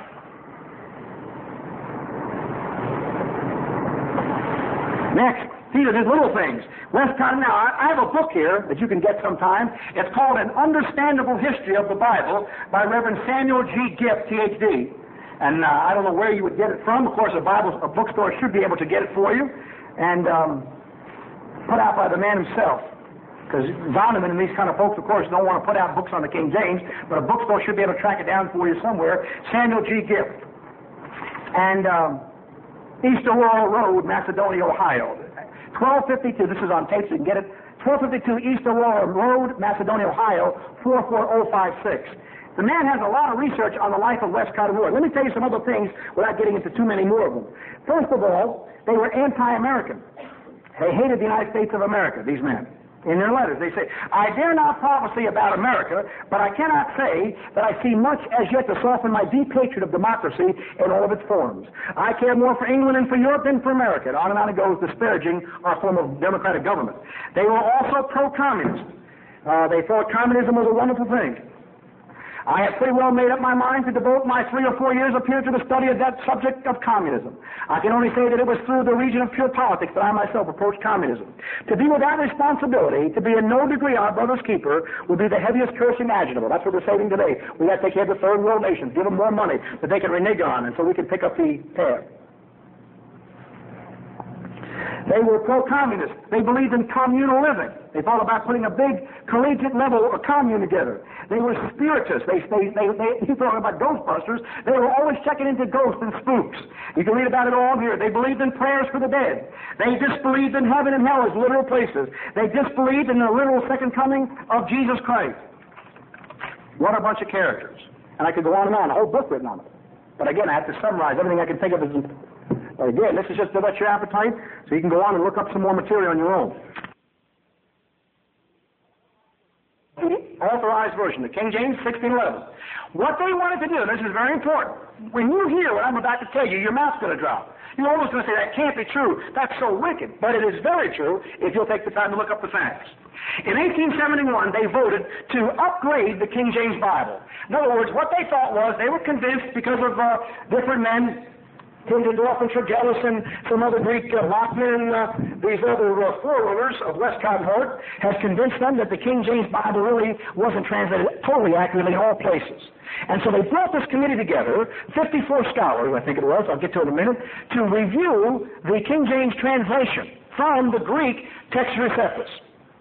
B: Next, these are just little things. Westcott, now, I have a book here that you can get sometime. It's called An Understandable History of the Bible by Reverend Samuel G. Gipp, P H D. And uh, I don't know where you would get it from. Of course, a Bible, a bookstore should be able to get it for you. And um, put out by the man himself. Because Zondervan and these kind of folks, of course, don't want to put out books on the King James, but a bookstore should be able to track it down for you somewhere. Samuel G. Gipp. And um, East Aurora Road, Macedonia, Ohio. twelve fifty-two, this is on tape so you can get it. twelve fifty-two East Aurora Road, Macedonia, Ohio, four four zero five six. The man has a lot of research on the life of Westcott and Hort. Let me tell you some other things without getting into too many more of them. First of all, they were anti-American. They hated the United States of America, these men. In their letters, they say, "I dare not prophesy about America, but I cannot say that I see much as yet to soften my deep hatred of democracy in all of its forms. I care more for England and for Europe than for America." And on and on it goes, disparaging our form of democratic government. They were also pro-communist. Uh, they thought communism was a wonderful thing. I have pretty well made up my mind to devote my three or four years up here to the study of that subject of communism. I can only say that it was through the region of pure politics that I myself approached communism. To be without responsibility, to be in no degree our brother's keeper, would be the heaviest curse imaginable. That's what we're saying today. We got to take care of the third world nations, give them more money that they can renege on, and so we can pick up the tab. They were pro-communist. They believed in communal living. They thought about putting a big collegiate level of commune together. They were spiritists. They, they, they, they, you talking about Ghostbusters, they were always checking into ghosts and spooks. You can read about it all here. They believed in prayers for the dead. They disbelieved in heaven and hell as literal places. They disbelieved in the literal second coming of Jesus Christ. What a bunch of characters. And I could go on and on, a whole book written on it. But again, I have to summarize everything I can think of as... But again, this is just to whet your appetite, so you can go on and look up some more material on your own. Authorized version, the King James sixteen eleven. What they wanted to do, and this is very important, when you hear what I'm about to tell you, your mouth's going to drop. You're almost going to say, that can't be true. That's so wicked. But it is very true if you'll take the time to look up the facts. In eighteen seventy-one, they voted to upgrade the King James Bible. In other words, what they thought was, they were convinced because of uh, different men, Tinsendorf and Tregelles and some other Greek, uh, Lockman, uh, these other uh, forerunners of Westcott and Hort, has convinced them that the King James Bible really wasn't translated totally accurately in all places. And so they brought this committee together, fifty-four scholars, I think it was, I'll get to it in a minute, to review the King James translation from the Greek Textus Receptus.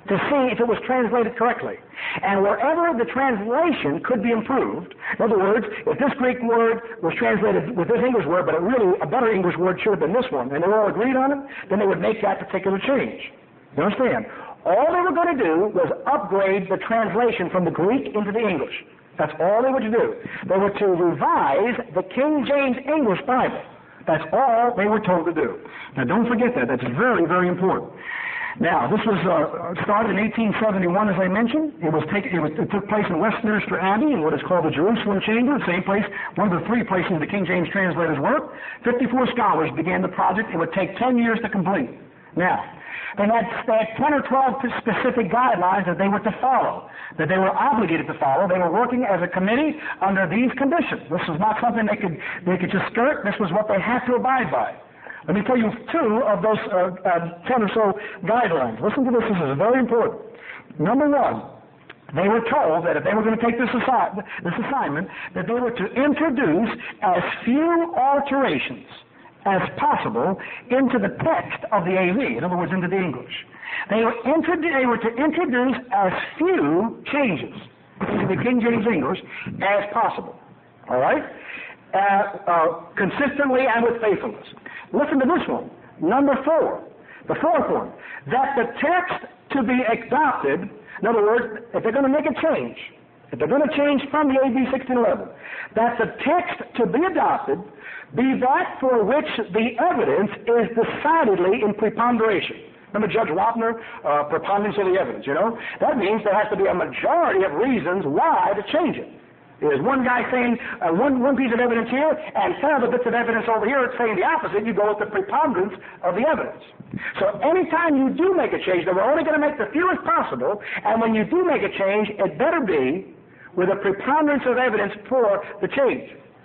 B: to see if it was translated correctly. And wherever the translation could be improved, in other words, if this Greek word was translated with this English word, but it really a better English word should have been this one, and they all agreed on it, then they would make that particular change. You understand? All they were going to do was upgrade the translation from the Greek into the English. That's all they were to do. They were to revise the King James English Bible. That's all they were told to do. Now, don't forget that. That's very, very important. Now, this was uh, started in eighteen seventy-one, as I mentioned. It was taken. It, was, it took place in Westminster Abbey in what is called the Jerusalem Chamber, the same place, one of the three places the King James translators worked. Fifty-four scholars began the project. It would take ten years to complete. Now, they had, they had ten or twelve specific guidelines that they were to follow, that they were obligated to follow. They were working as a committee under these conditions. This was not something they could they could just skirt. This was what they had to abide by. Let me tell you two of those uh, uh, ten or so guidelines. Listen to this. This is very important. Number one, they were told that if they were going to take this, assi- this assignment, that they were to introduce as few alterations as possible into the text of the A V, in other words, into the English. They were, introdu- they were to introduce as few changes into the King James English as possible. All right? Uh, uh, consistently and with faithfulness. Listen to this one. Number four, the fourth one, that the text to be adopted, in other words, if they're going to make a change, if they're going to change from the A D sixteen eleven, that the text to be adopted be that for which the evidence is decidedly in preponderation. Remember Judge Wapner, uh, preponderance of the evidence, you know? That means there has to be a majority of reasons why to change it. There's one guy saying uh, one, one piece of evidence here, and ten other bits of evidence over here it's saying the opposite. You go with the preponderance of the evidence. So anytime you do make a change, then we're only going to make the fewest possible, and when you do make a change, it better be with a preponderance of evidence for the change.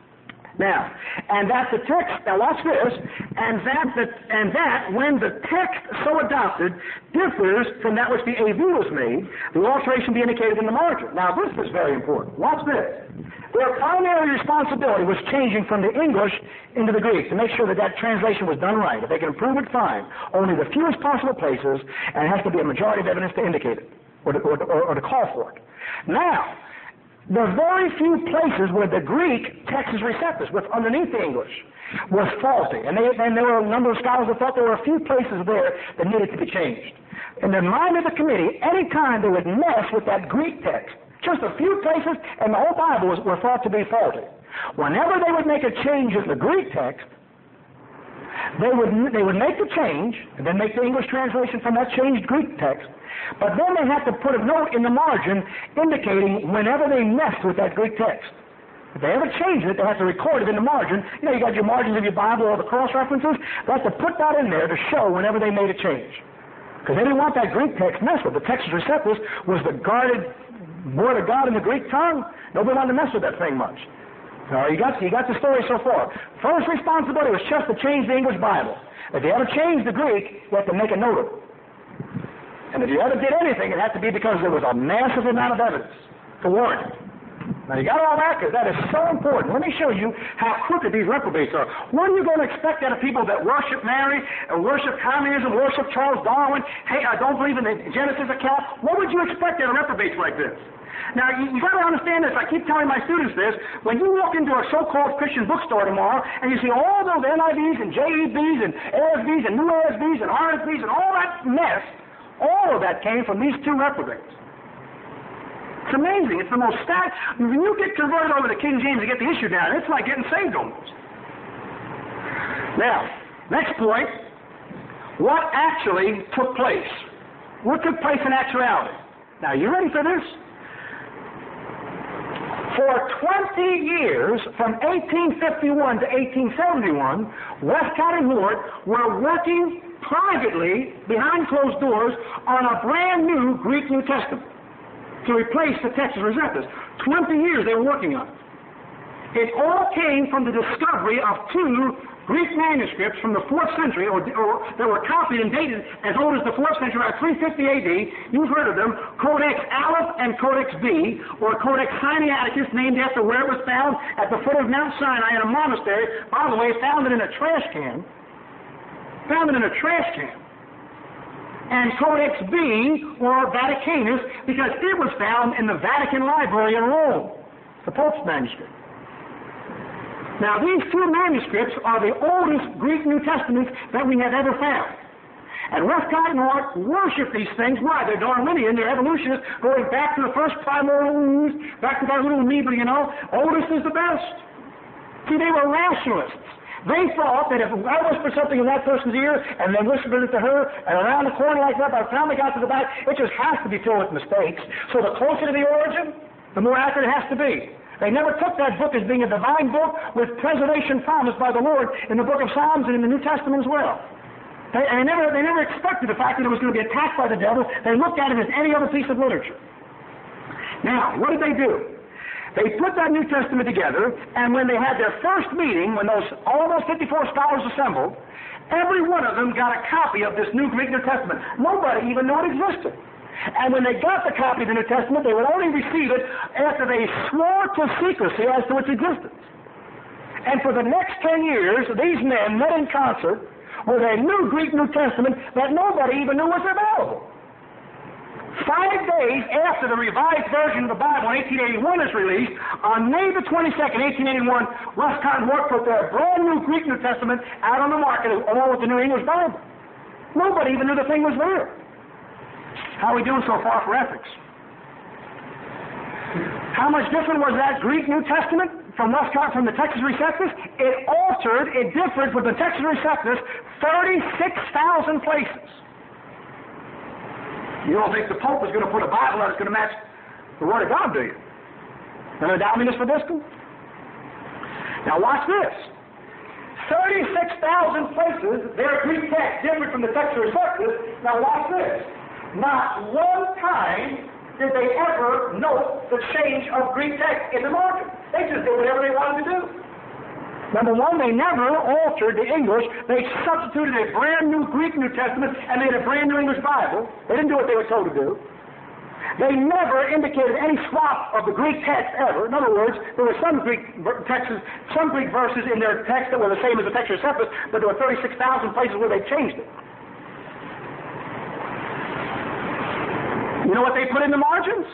B: Now, and that the text, now watch this, and that, the, and that when the text so adopted differs from that which the A V was made, the alteration be indicated in the margin. Now, this is very important. Watch this. Their primary responsibility was changing from the English into the Greek to make sure that that translation was done right. If they can improve it, fine. Only the fewest possible places, and it has to be a majority of evidence to indicate it, or to, or, or, or to call for it. Now, the very few places where the Greek text is receptus, with underneath the English, was faulty. And, they, and there were a number of scholars that thought there were a few places there that needed to be changed. In the mind of the committee, any time they would mess with that Greek text, just a few places, and the whole Bible was, were thought to be faulty. Whenever they would make a change in the Greek text, they would, they would make the change, and then make the English translation from that changed Greek text, but then they had to put a note in the margin indicating whenever they messed with that Greek text. If they ever changed it, they have to record it in the margin. You know, you got your margins of your Bible, all the cross-references. They have to put that in there to show whenever they made a change. Because they didn't want that Greek text messed with. The Textus Receptus was the guarded word of God in the Greek tongue. Nobody wanted to mess with that thing much. So you got, you got the story so far. First responsibility was just to change the English Bible. If you ever changed the Greek, you have to make a note of it. And if you ever did anything, it had to be because there was a massive amount of evidence to warrant it. Now, you got all that because that is so important. Let me show you how crooked these reprobates are. What are you going to expect out of people that worship Mary and worship communism, worship Charles Darwin? Hey, I don't believe in the Genesis account. What would you expect out of reprobates like this? Now, you, you got to understand this. I keep telling my students this. When you walk into a so-called Christian bookstore tomorrow and you see all those N I Vs and J E Bs and A S Vs and new A S Vs and R S Vs and all that mess, all of that came from these two reprobates. It's amazing. It's the most stat. When you get converted over to King James and get the issue down, it's like getting saved almost. Now, next point. What actually took place? What took place in actuality? Now, you ready for this? For twenty years, from eighteen fifty-one to eighteen seventy-one, Westcott and Hort were working privately, behind closed doors, on a brand new Greek New Testament to replace the Textus Receptus. Twenty years they were working on it. It all came from the discovery of two Greek manuscripts from the fourth century, or, or that were copied and dated as old as the fourth century, about three fifty A D. You've heard of them, Codex Aleph and Codex B, or Codex Sinaiticus, named after where it was found at the foot of Mount Sinai in a monastery. By the way, found it in a trash can. Found it in a trash can. and Codex B, or Vaticanus, because it was found in the Vatican Library in Rome, the Pope's manuscript. Now, these two manuscripts are the oldest Greek New Testaments that we have ever found. And Westcott and Hort worship these things. Why? They're Darwinian, they're evolutionists, going back to the first primordial ooze, back to that little amoeba, you know. Oldest is the best. See, they were rationalists. They thought that if I whispered something in that person's ear, and then whispered it to her, and around the corner like that, by the time we got to the back, it just has to be filled with mistakes. So the closer to the origin, the more accurate it has to be. They never took that book as being a divine book with preservation promised by the Lord in the book of Psalms and in the New Testament as well. They, and they, never, they never expected the fact that it was going to be attacked by the devil. They looked at it as any other piece of literature. Now, what did they do? They put that New Testament together, and when they had their first meeting, when those all those fifty-four scholars assembled, every one of them got a copy of this new Greek New Testament. Nobody even knew it existed. And when they got the copy of the New Testament, they would only receive it after they swore to secrecy as to its existence. And for the next ten years, these men met in concert with a new Greek New Testament that nobody even knew was available. Five days after the revised version of the Bible in eighteen eighty-one is released, on May the twenty-second, eighteen eighty-one, Westcott and Hort put their brand new Greek New Testament out on the market along with the New English Bible. Nobody even knew the thing was there. How are we doing so far for ethics? How much different was that Greek New Testament from Westcott, from the Textus Receptus? It altered, it differed with the Textus Receptus thirty-six thousand places. You don't think the Pope is going to put a Bible that's going to match the Word of God, do you? And the Dominus Vobiscum? Now watch this. thirty-six thousand places, their Greek text different from the Textus Receptus. Now watch this. Not one time did they ever note the change of Greek text in the margin. They just did whatever they wanted to do. Number one, they never altered the English. They substituted a brand new Greek New Testament and made a brand new English Bible. They didn't do what they were told to do. They never indicated any swap of the Greek text ever. In other words, there were some Greek texts, some Greek verses in their text that were the same as the Textus Receptus, but there were thirty-six thousand places where they changed it. You know what they put in the margins?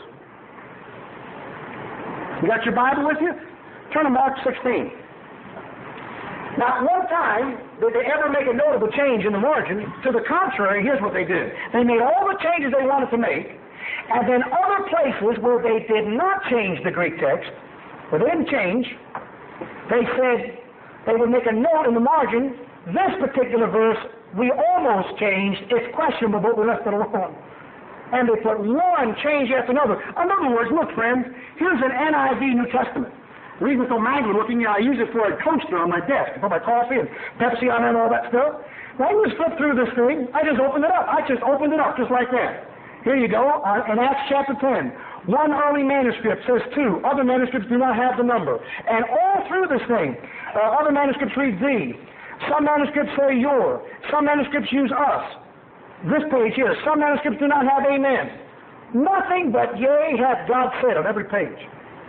B: You got your Bible with you? Turn to Mark sixteen. Not one time did they ever make a notable change in the margin. To the contrary, here's what they did. They made all the changes they wanted to make, and then other places where they did not change the Greek text, where they didn't change, they said they would make a note in the margin, this particular verse, we almost changed, it's questionable, but we left it alone. And they put one change after another. In other words, look, friends, here's an N I V New Testament. The reason it's so magnificent looking, I use it for a coaster on my desk, to put my coffee and Pepsi on it and all that stuff. When I just flip through this thing, I just opened it up. I just opened it up just like that. Here you go, uh, in Acts chapter ten. One early manuscript says two. Other manuscripts do not have the number. And all through this thing, uh, other manuscripts read thee. Some manuscripts say your. Some manuscripts use us. This page here, some manuscripts do not have amen. Nothing but yea hath God said on every page.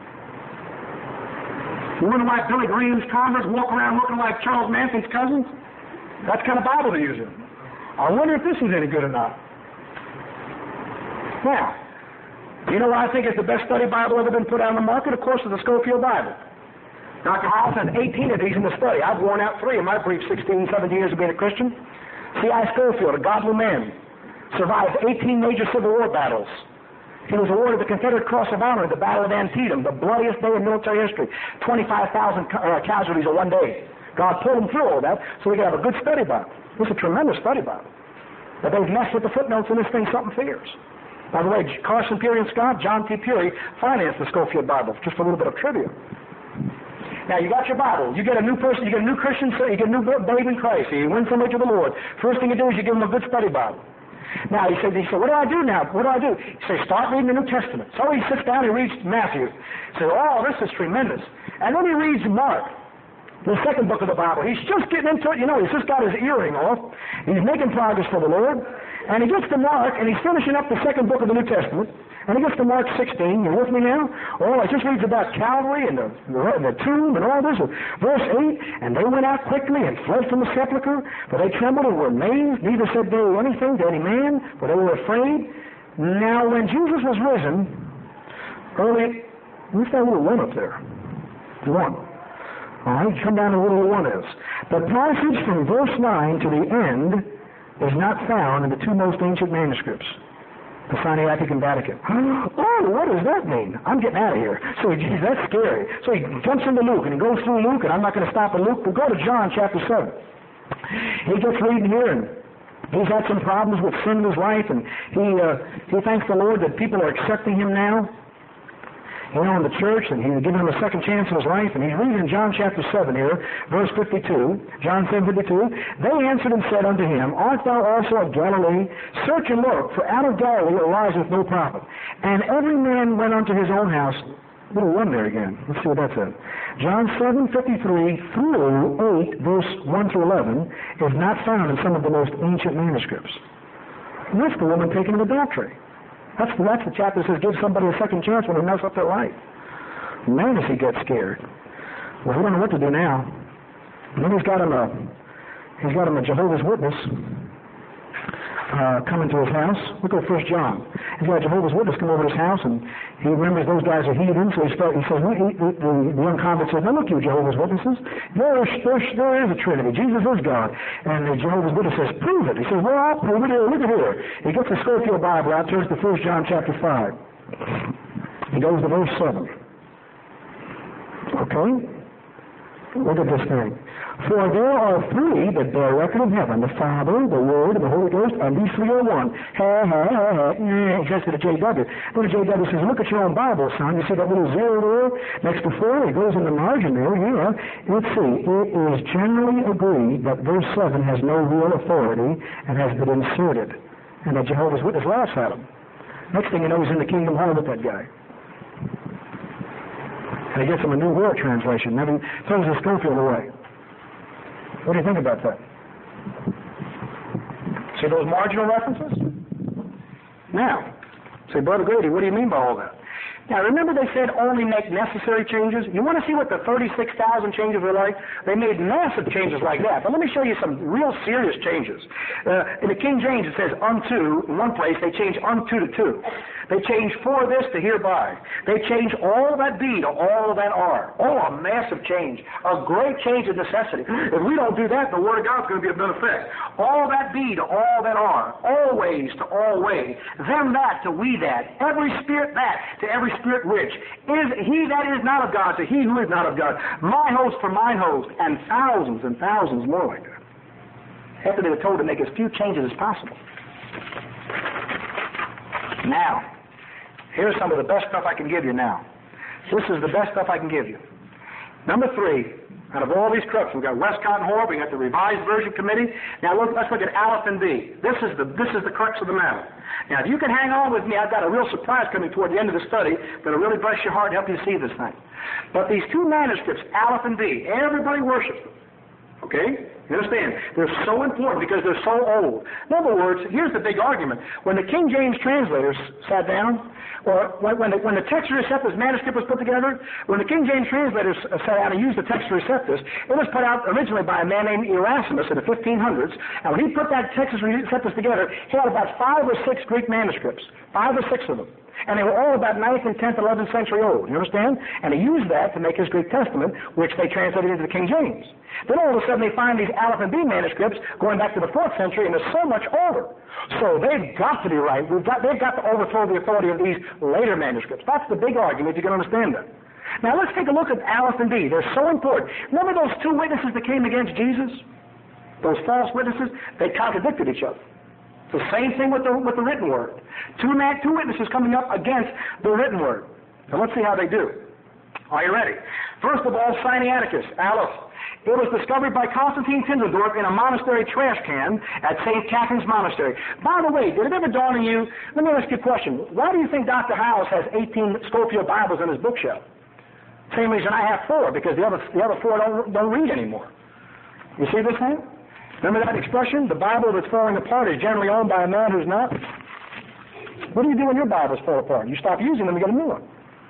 B: You wonder why Billy Graham's converts walk around looking like Charles Manson's cousins? That's the kind of Bible they're using. I wonder if this is any good or not. Now, you know what I think is the best study Bible ever been put out on the market? Of course, is the Scofield Bible. Doctor Howells has eighteen of these in the study. I've worn out three in my brief sixteen, seventeen years of being a Christian. C I Scofield, a godly man, survived eighteen major Civil War battles. He was awarded the Confederate Cross of Honor at the Battle of Antietam, the bloodiest day in military history. twenty-five thousand uh, casualties in one day. God pulled him through all that so we could have a good study Bible. This is a tremendous study Bible. But they've messed with the footnotes in this thing something fierce. By the way, Carson Peary and Scott, John T. Peary financed the Scofield Bible, just for a little bit of trivia. Now, you got your Bible. You get a new person, you get a new Christian, you get a new babe in Christ. You win somebody to the Lord. First thing you do is you give them a good study Bible. Now, he said, he said, what do I do now? What do I do? He said, start reading the New Testament. So he sits down, he reads Matthew. He says, oh, this is tremendous. And then he reads Mark, the second book of the Bible. He's just getting into it. You know, he's just got his earring off. He's making progress for the Lord. And he gets to Mark, and he's finishing up the second book of the New Testament, and he gets to Mark sixteen. You with me now? Oh, it just reads about Calvary and the, the, the tomb and all this. Verse eight, and they went out quickly and fled from the sepulchre, for they trembled and were amazed. Neither said they anything to any man, for they were afraid. Now, when Jesus was risen, early, what's that little one up there? The one. All right, come down to where the little one is. The passage from verse nine to the end is not found in the two most ancient manuscripts, the Sinaitic and Vatican. Oh, what does that mean? I'm getting out of here. So, geez, that's scary. So he jumps into Luke, and he goes through Luke, and I'm not going to stop at Luke, but go to John chapter seven. He gets reading here, and he's had some problems with sin in his life, and he uh, he thanks the Lord that people are accepting him now, you know, in the church, and he's giving him a second chance in his life. And he's reading in John chapter seven here, verse fifty-two, John seven fifty-two. They answered and said unto him, Art thou also of Galilee? Search and look, for out of Galilee ariseth no prophet. And every man went unto his own house. Little one there again. Let's see what that says. John seven fifty-three through eight, verse one through eleven, is not found in some of the most ancient manuscripts. And that's the woman taken in adultery. That's the, that's the chapter that says give somebody a second chance when they mess up their life. Man, does he get scared. Well, we don't know what to do now. And then he's got him a, he's got him a Jehovah's Witness uh, coming to his house. Look at First John. He's got a Jehovah's Witness come over to his house, and he remembers those guys are heathens, so he, start, he says, he, the, the young convert says, now look, you Jehovah's Witnesses, there is, there, there is a Trinity. Jesus is God. And the Jehovah's Witness says, prove it. He says, well, I'll prove it here. Look at here. He gets the Scofield Bible out, turns to First John chapter five. He goes to verse seven. Okay? Look at this thing. For there are three that bear record in heaven, the Father, the Word, and the Holy Ghost, and these three are one. Ha, ha, ha, ha. He says to the J W. Then the J W says, look at your own Bible, son. You see that little zero there next to four? It goes in the margin there. Yeah. Let's see. It is generally agreed that verse seven has no real authority and has been inserted. And the Jehovah's Witness laughs at him. Next thing you know, he's in the Kingdom Hall with that guy. And he gets him a New World Translation. Never throws his Scofield away. What do you think about that? See those marginal references? Now, say, Brother Grady, what do you mean by all that? Now, remember they said only make necessary changes? You want to see what the thirty-six thousand changes were like? They made massive changes like that. But let me show you some real serious changes. Uh, in the King James, it says unto. In one place, they change unto to two. They change for this to hereby. They change all that be to all that are. Oh, a massive change. A great change of necessity. If we don't do that, the Word of God's going to be of none effect. All that be to all that are. Always to all way. Them that to we that. Every spirit that to every spirit which. Is he that is not of God to he who is not of God. My host for mine host. And thousands and thousands more like that. After they were told to make as few changes as possible. Now, here's some of the best stuff I can give you now. This is the best stuff I can give you. Number three, out of all these crooks, we've got Westcott and Hort, we've got the Revised Version Committee. Now look, let's look at Aleph and B. This is the this is the crux of the matter. Now, if you can hang on with me, I've got a real surprise coming toward the end of the study that'll really bless your heart and help you see this thing. But these two manuscripts, Aleph and B, everybody worships them. Okay? You understand? They're so important because they're so old. In other words, here's the big argument. When the King James translators sat down, or when, when, the, when the Textus Receptus manuscript was put together, when the King James translators sat down and used the Textus Receptus, it was put out originally by a man named Erasmus in the fifteen hundreds. And when he put that Textus Receptus together, he had about five or six Greek manuscripts, five or six of them. And they were all about ninth and tenth, eleventh century old. You understand? And he used that to make his Greek Testament, which they translated into the King James. Then all of a sudden they find these Aleph and B manuscripts going back to the fourth century, and they're so much older. So they've got to be right. We've got, they've got to overthrow the authority of these later manuscripts. That's the big argument. You can understand that. Now let's take a look at Aleph and B. They're so important. Remember those two witnesses that came against Jesus? Those false witnesses? They contradicted each other. The same thing with the, with the written word. Two, man, two witnesses coming up against the written word. So let's see how they do. Are you ready? First of all, Sinaiticus, Aleph. It was discovered by Constantine Tinsendorf in a monastery trash can at Saint Catherine's Monastery. By the way, did it ever dawn on you? Let me ask you a question. Why do you think Doctor Howes has eighteen Scofield Bibles in his bookshelf? Same reason I have four, because the other, the other four don't, don't read anymore. You see this thing? Remember that expression? The Bible that's falling apart is generally owned by a man who's not. What do you do when your Bibles fall apart? You stop using them and get a new one.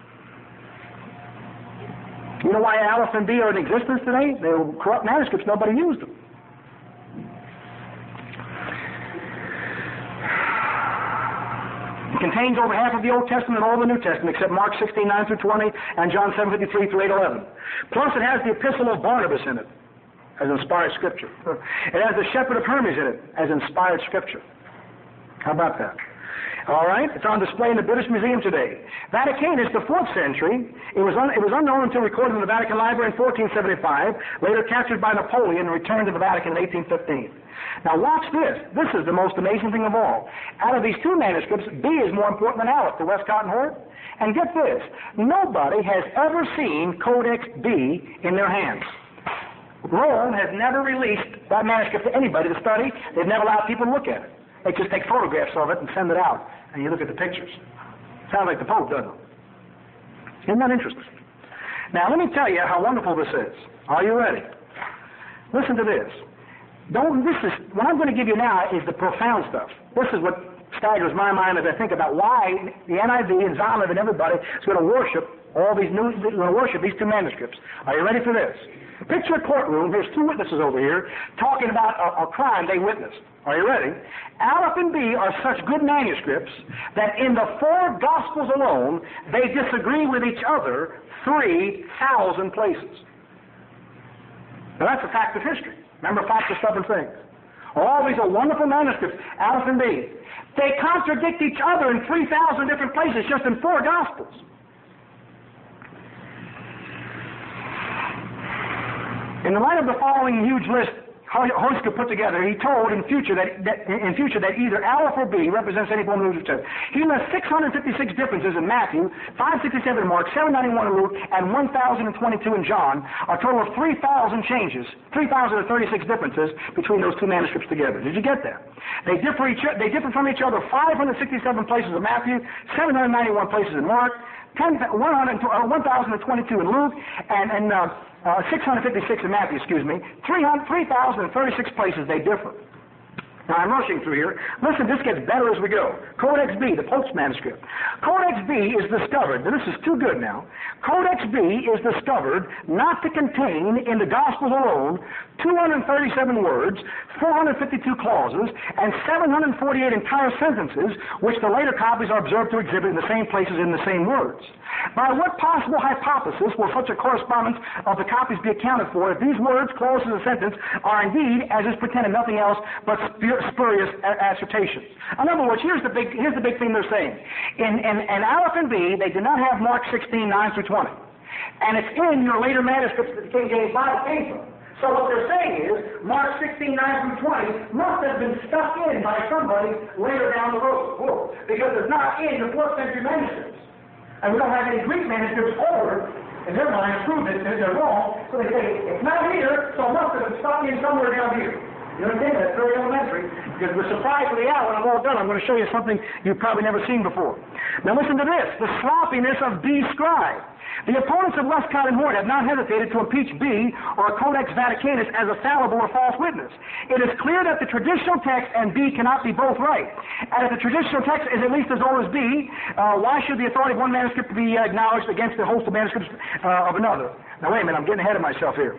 B: You know why Aleph and B are in existence today? They were corrupt manuscripts. Nobody used them. It contains over half of the Old Testament and all the New Testament, except Mark sixteen, nine through twenty, and John seven, fifty-three through eight, eleven. Plus, it has the Epistle of Barnabas in it, as inspired Scripture. It has the Shepherd of Hermes in it, as inspired Scripture. How about that? All right, it's on display in the British Museum today. Vaticanus, the fourth century, it was, un, it was unknown until recorded in the Vatican Library in fourteen seventy-five, later captured by Napoleon and returned to the Vatican in eighteen fifteen. Now watch this. This is the most amazing thing of all. Out of these two manuscripts, B is more important than Aleph, the Westcott and Hort. And get this, nobody has ever seen Codex B in their hands. Rome has never released that manuscript to anybody to study. They've never allowed people to look at it. They just take photographs of it and send it out, and you look at the pictures. Sounds like the Pope, doesn't it? Isn't that interesting? Now, let me tell you how wonderful this is. Are you ready? Listen to this. Don't, this is, what I'm going to give you now is the profound stuff. This is what staggers my mind as I think about why the N I V and Zalman and everybody is going to worship all these new, going to worship these two manuscripts. Are you ready for this? Picture a courtroom. Here's two witnesses over here talking about a, a crime they witnessed. Are you ready? Aleph and B are such good manuscripts that in the four Gospels alone, they disagree with each other three thousand places. Now that's a fact of history. Remember, facts are stubborn things. All these are wonderful manuscripts, Aleph and B. They contradict each other in three thousand different places just in four Gospels. In the light of the following huge list Hoyska put together, he told in future that, that in future that either Aleph or B represents any form of literature. He lists six hundred fifty-six differences in Matthew, five sixty-seven in Mark, seven ninety-one in Luke, and one thousand twenty-two in John, a total of three thousand changes, three thousand thirty-six differences between those two manuscripts together. Did you get that? They differ, each, they differ from each other five hundred sixty-seven places in Matthew, seven hundred ninety-one places in Mark, ten, one thousand twenty-two in Luke, and, and uh, Uh, six hundred fifty-six in Matthew, excuse me, three thousand thirty-six places they differ. Now I'm rushing through here. Listen, this gets better as we go. Codex B, the Pope's manuscript. Codex B is discovered, and this is too good now, Codex B is discovered not to contain in the Gospels alone two hundred thirty-seven words, four hundred fifty-two clauses, and seven hundred forty-eight entire sentences, which the later copies are observed to exhibit in the same places in the same words. By what possible hypothesis will such a correspondence of the copies be accounted for if these words, clauses, and sentences are indeed, as is pretended, nothing else but spurious assertions? In other words, here's the big, here's the big thing they're saying. In, in, in Aleph and B, they did not have Mark sixteen, nine through twenty. And it's in your later manuscripts that the King James Bible came from. So what they're saying is, Mark sixteen, nine through twenty must have been stuck in by somebody later down the road, because it's not in the fourth century manuscripts. And we don't have any Greek manuscripts ordered, in their minds, prove that they're wrong, so they say, it's not here, so it must have been stuck in somewhere down here. You understand? That's very elementary, because we're surprised with the hour. When I'm all done, I'm going to show you something you've probably never seen before. Now listen to this, the sloppiness of B. Scribe. The opponents of Westcott and Hort have not hesitated to impeach B or Codex Vaticanus as a fallible or false witness. It is clear that the traditional text and B cannot be both right. And if the traditional text is at least as old as B, uh, why should the authority of one manuscript be acknowledged against the host of manuscripts uh, of another? Now wait a minute, I'm getting ahead of myself here.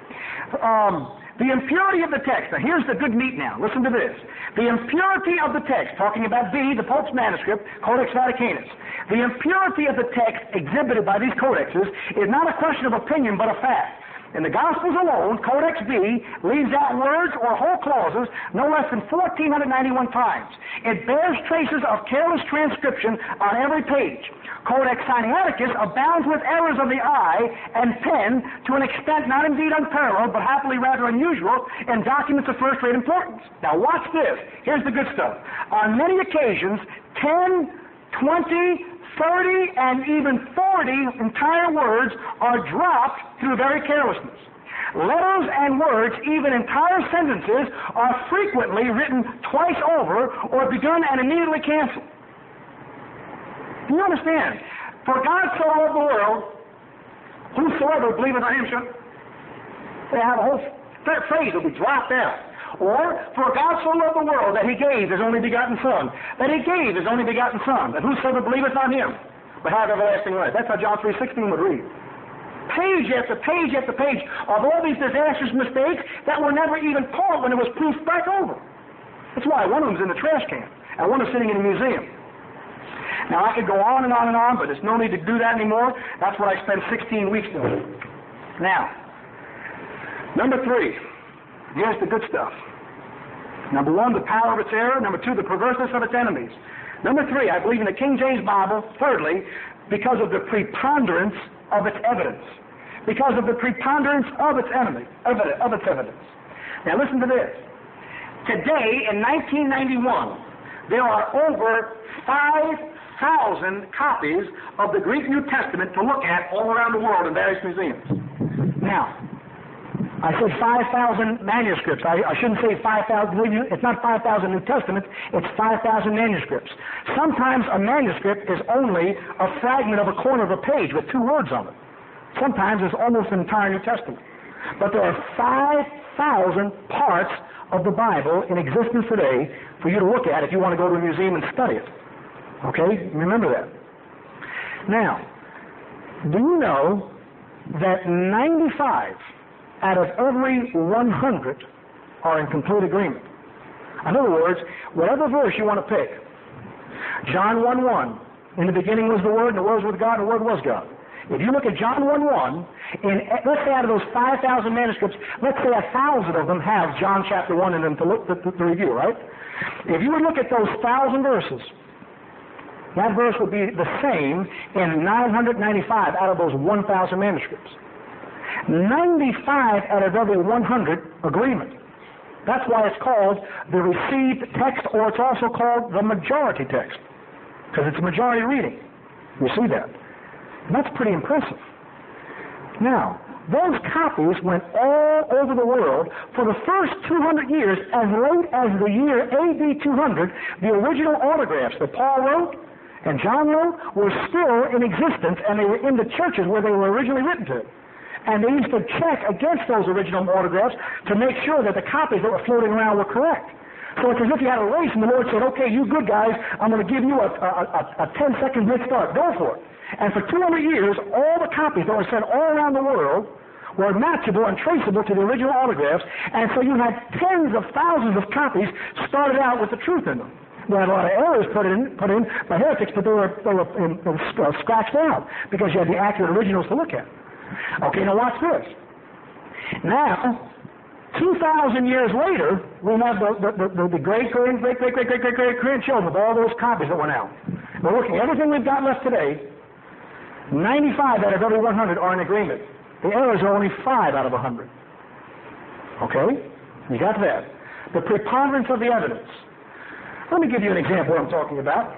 B: Um, The impurity of the text. Now here's the good meat now. Listen to this. The impurity of the text, talking about B, the Pope's manuscript, Codex Vaticanus. The impurity of the text exhibited by these codexes is not a question of opinion, but a fact. In the Gospels alone, Codex B leaves out words or whole clauses no less than one thousand four hundred ninety-one times. It bears traces of careless transcription on every page. Codex Sinaiticus abounds with errors of the eye and pen to an extent not indeed unparalleled, but happily rather unusual in documents of first-rate importance. Now watch this. Here's the good stuff. On many occasions, ten, twenty, thirty, and even forty entire words are dropped through very carelessness. Letters and words, even entire sentences, are frequently written twice over or begun and immediately canceled. Do you understand? For God so loved the world, whosoever believeth on him shall... They have a whole phrase will be dropped out. Or, for God so loved the world that he gave his only begotten Son, that he gave his only begotten Son, that whosoever believeth on him will have everlasting life. That's how John three sixteen would read. Page after page after page of all these disastrous mistakes that were never even caught when it was proofed back over. That's why one of them's in the trash can, and one is sitting in a museum. Now, I could go on and on and on, but there's no need to do that anymore. That's what I spent sixteen weeks doing. Now, number three, here's the good stuff. Number one, the power of its error. Number two, the perverseness of its enemies. Number three, I believe in the King James Bible, thirdly, because of the preponderance of its evidence. Because of the preponderance of its enemy, of, it, of its evidence. Now listen to this. Today, in nineteen ninety-one, there are over five thousand copies of the Greek New Testament to look at all around the world in various museums. Now, I said five thousand manuscripts. I, I shouldn't say five thousand. It's not five thousand New Testaments. It's five thousand manuscripts. Sometimes a manuscript is only a fragment of a corner of a page with two words on it. Sometimes it's almost an entire New Testament. But there are five thousand parts of the Bible in existence today for you to look at if you want to go to a museum and study it. Okay? Remember that. Now, do you know that ninety-five out of every one hundred are in complete agreement? In other words, whatever verse you want to pick, John one one, in the beginning was the Word, and the Word was with God, and the Word was God. If you look at John one one, in, let's say out of those five thousand manuscripts, let's say one thousand of them have John chapter one in them to, look, to, to review, right? If you would look at those one thousand verses, that verse would be the same in nine hundred ninety-five out of those one thousand manuscripts. ninety-five out of every one hundred agreement. That's why it's called the received text, or it's also called the majority text, because it's a majority reading. You see that? And that's pretty impressive. Now, those copies went all over the world for the first two hundred years. As late as the year A D two hundred, the original autographs that Paul wrote and John wrote were still in existence, and they were in the churches where they were originally written to. And they used to check against those original autographs to make sure that the copies that were floating around were correct. So it's as if you had a race and the Lord said, okay, you good guys, I'm going to give you a, a, a, a ten-second head start. Go for it. And for two hundred years, all the copies that were sent all around the world were matchable and traceable to the original autographs, and so you had tens of thousands of copies started out with the truth in them. There had a lot of errors put in put in by heretics, but they were, they were in, in, uh, scratched out because you had the accurate originals to look at. Okay, now watch this. Now, two thousand years later, we have the, the, the, the great, great, great, great, great, great, great, great grandchildren of all those copies that went out. We're looking at everything we've got left today. ninety-five out of every one hundred are in agreement. The errors are only five out of one hundred. Okay? You got that. The preponderance of the evidence. Let me give you an example of what I'm talking about.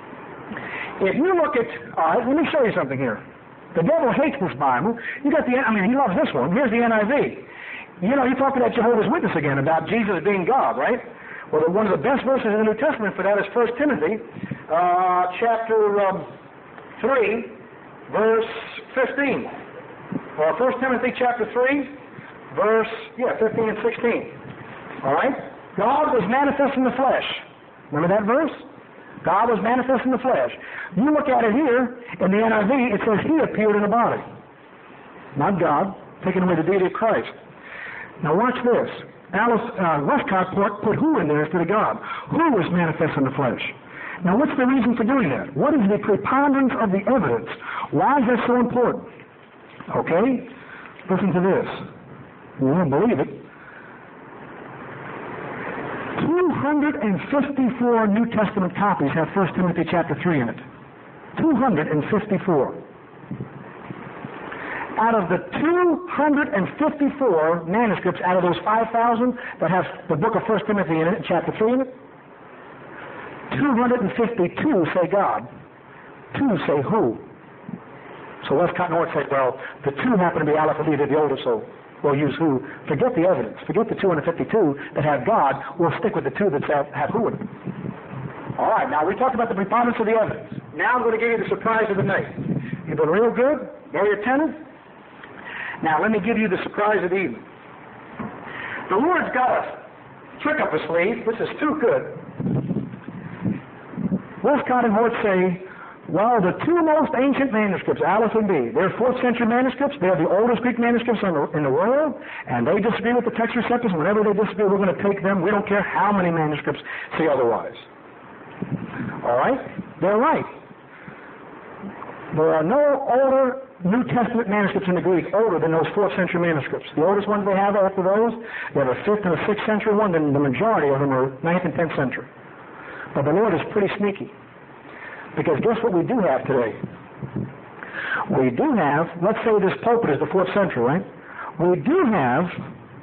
B: If you look at, all right, let me show you something here. The devil hates this Bible. You got the, I mean, he loves this one. Here's the N I V. You know, you're talking about Jehovah's Witness again, about Jesus being God, right? Well, one of the best verses in the New Testament for that is First Timothy, uh, chapter um, three, verse fifteen. Or First Timothy chapter three, verse, yeah, fifteen and sixteen. All right? God was manifest in the flesh. Remember that verse? God was manifest in the flesh. You look at it here, in the N I V, it says he appeared in a body. Not God, taking away the deity of Christ. Now watch this. Alice uh, Westcott put, put who in there instead of God. Who was manifest in the flesh? Now what's the reason for doing that? What is the preponderance of the evidence? Why is that so important? Okay? Listen to this. You won't believe it. two hundred fifty-four New Testament copies have First Timothy chapter three in it. two hundred fifty-four. Out of the two hundred fifty-four manuscripts out of those five thousand that have the book of First Timothy in it, chapter three in it, two hundred fifty-two say God. Two say who? So Westcott North said, well, the two happen to be Aleph and Beta, the older, so we'll use who. Forget the evidence. Forget the two hundred fifty-two that have God. We'll stick with the two that have, have who in them. All right, now we talked about the preponderance of the evidence. Now I'm going to give you the surprise of the night. You've been real good, very attentive. Now let me give you the surprise of the evening. The Lord's got us trick up his sleeve. This is too good. Westcott and Hort say, well, the two most ancient manuscripts, Alice and B, they're fourth century manuscripts. They're the oldest Greek manuscripts in the, in the world, and they disagree with the text receptors. Whenever they disagree, we're going to take them. We don't care how many manuscripts say otherwise. All right? They're right. There are no older New Testament manuscripts in the Greek older than those fourth century manuscripts. The oldest ones they have after those, they have a fifth and a sixth century one, then the majority of them are ninth and tenth century. But the Lord is pretty sneaky. Because guess what we do have today? We do have, let's say this pulpit is the fourth century, right? We do have,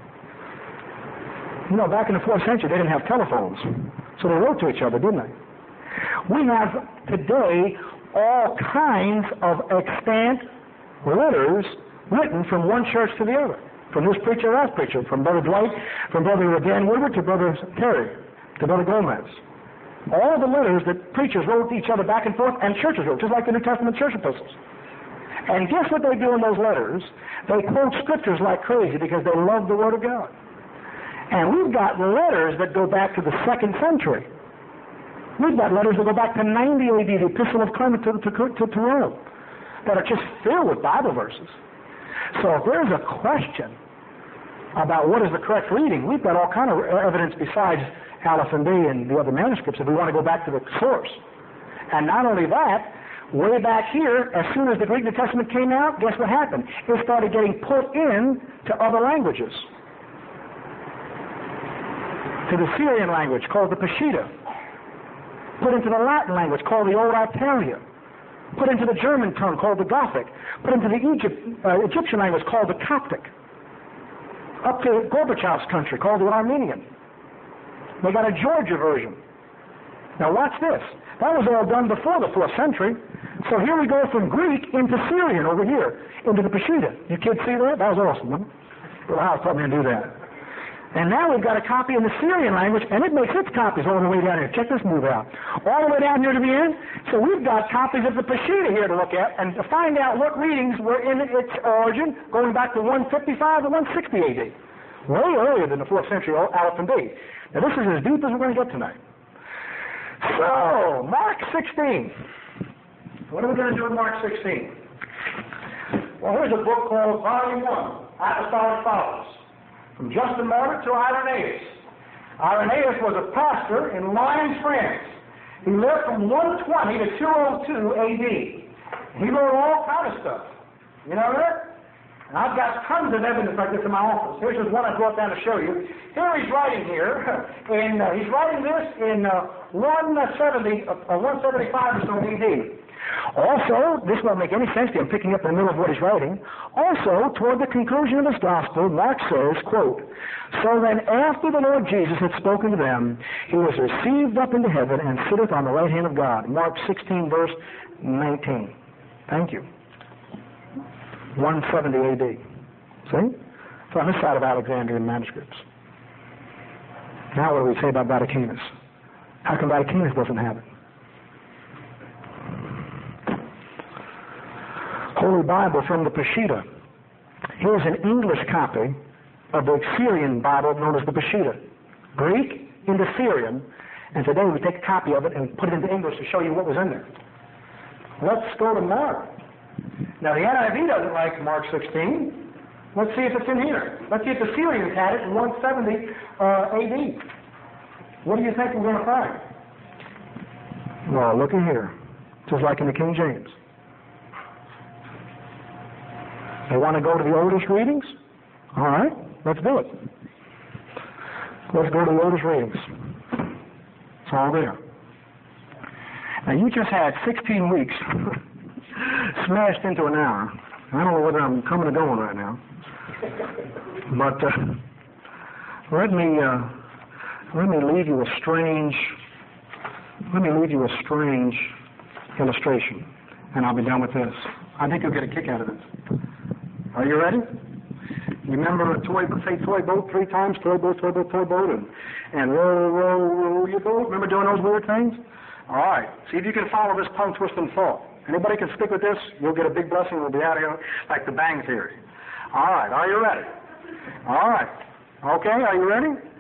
B: you know, back in the fourth century they didn't have telephones. So they wrote to each other, didn't they? We have today all kinds of extant letters written from one church to the other. From this preacher to that preacher. From Brother Dwight, from Brother Dan Woodward to Brother Terry, to Brother Gomez. All the letters that preachers wrote to each other back and forth, and churches wrote, just like the New Testament church epistles. And guess what they do in those letters? They quote scriptures like crazy because they love the Word of God. And we've got letters that go back to the second century. We've got letters that go back to ninety A D, the Epistle of Clement to, to, to, to Rome, that are just filled with Bible verses. So if there's a question about what is the correct reading, we've got all kind of evidence besides Aleph and B and the other manuscripts if we want to go back to the source. And not only that, way back here, as soon as the Greek New Testament came out, guess what happened? It started getting put in to other languages. To the Syrian language called the Peshitta. Put into the Latin language called the Old Italia. Put into the German tongue called the Gothic. Put into the Egypt, uh, Egyptian language called the Coptic. Up to Gorbachev's country called the Armenian. They got a Georgia version. Now watch this. That was all done before the fourth century. So here we go from Greek into Syrian over here, into the Peshitta. You kids see that? That was awesome, huh? Well, I'll taught me to do that. And now we've got a copy in the Syrian language, and it makes its copies all the way down here. Check this move out. All the way down here to the end. So we've got copies of the Peshitta here to look at and to find out what readings were in its origin, going back to one fifty-five to one sixty A D. Way earlier than the fourth century Aleph and B. Now this is as deep as we're going to get tonight. So, Mark sixteen. What are we going to do with Mark sixteen? Well, here's a book called Volume one, Apostolic Fathers, from Justin Martyr to Irenaeus. Irenaeus was a pastor in Lyons, France. He lived from one twenty to two oh two A D. He wrote all kind of stuff. You know that? And I've got tons of evidence like this in my office. Here's just one I brought down to show you. Here he's writing here, and uh, he's writing this in uh, one seventy, uh, one seventy-five or so A D. Also, this won't make any sense to you. I'm picking up in the middle of what he's writing. Also, toward the conclusion of his gospel, Mark says, quote, so then after the Lord Jesus had spoken to them, he was received up into heaven and sitteth on the right hand of God. Mark sixteen, verse nineteen. Thank you. one seventy A D. See? It's on this side of Alexandrian manuscripts. Now what do we say about Vaticanus? How come Vaticanus doesn't have it? Holy Bible from the Peshitta. Here's an English copy of the Syrian Bible known as the Peshitta. Greek into Syrian, and today we take a copy of it and put it into English to show you what was in there. Let's go to Mark. Now the N I V doesn't like Mark sixteen. Let's see if it's in here. Let's see if the Syrians had it in one seventy uh, A D. What do you think we're going to find? Well, look in here. Just like in the King James. They want to go to the oldest readings? All right, let's do it. Let's go to the oldest readings. It's all there. Now you just had sixteen weeks smashed into an hour. I don't know whether I'm coming or going right now. But uh, let me uh, let me leave you a strange let me leave you a strange illustration, and I'll be done with this. I think you'll get a kick out of this. Are you ready? You remember a toy, say toy boat three times, toy boat, toy boat, toy boat, and, and row, row, row your boat? Remember doing those weird things? All right. See if you can follow this tongue twisting thought. Anybody can stick with this, you'll get a big blessing. We'll be out of here like the Bang Theory. All right. Are you ready? All right. Okay. Are you ready?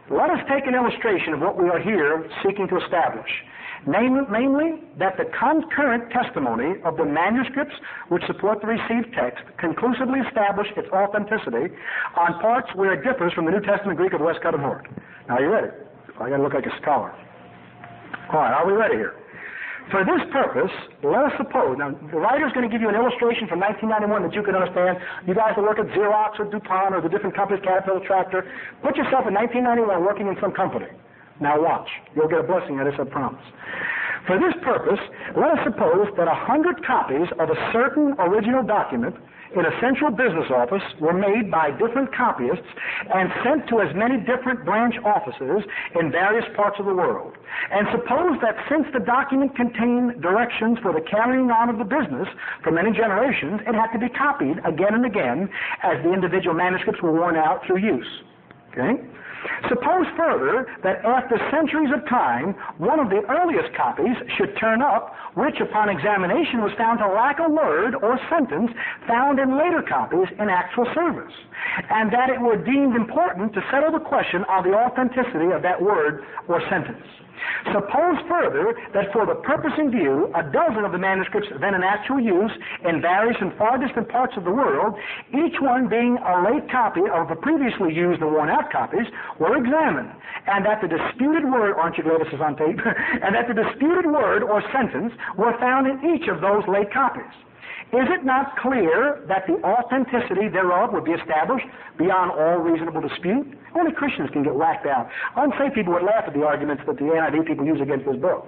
B: let us take an illustration of what we are here seeking to establish. Namely, namely, that the concurrent testimony of the manuscripts which support the received text conclusively establish its authenticity on parts where it differs from the New Testament Greek of Westcott and Hort. Now, are you ready? I got to look like a scholar. All right, are we ready here? For this purpose, let us suppose, now the writer's going to give you an illustration from nineteen ninety-one that you can understand. You guys that work at Xerox or DuPont or the different companies, Caterpillar, Tractor, put yourself in nineteen ninety-one working in some company. Now watch. You'll get a blessing out of this, I promise. For this purpose, let us suppose that a hundred copies of a certain original document in a central business office were made by different copyists and sent to as many different branch offices in various parts of the world. And suppose that since the document contained directions for the carrying on of the business for many generations, it had to be copied again and again as the individual manuscripts were worn out through use. Okay? Suppose further that after centuries of time, one of the earliest copies should turn up, which upon examination was found to lack a word or sentence found in later copies in actual service, and that it were deemed important to settle the question of the authenticity of that word or sentence. Suppose further that for the purpose in view, a dozen of the manuscripts then in actual use in various and far distant parts of the world, each one being a late copy of the previously used and worn out copies, were examined, and that the disputed word, aren't you glad this is on tape, and that the disputed word or sentence were found in each of those late copies. Is it not clear that the authenticity thereof would be established beyond all reasonable dispute? Only Christians can get whacked out. Unsaved people would laugh at the arguments that the N I V people use against this book.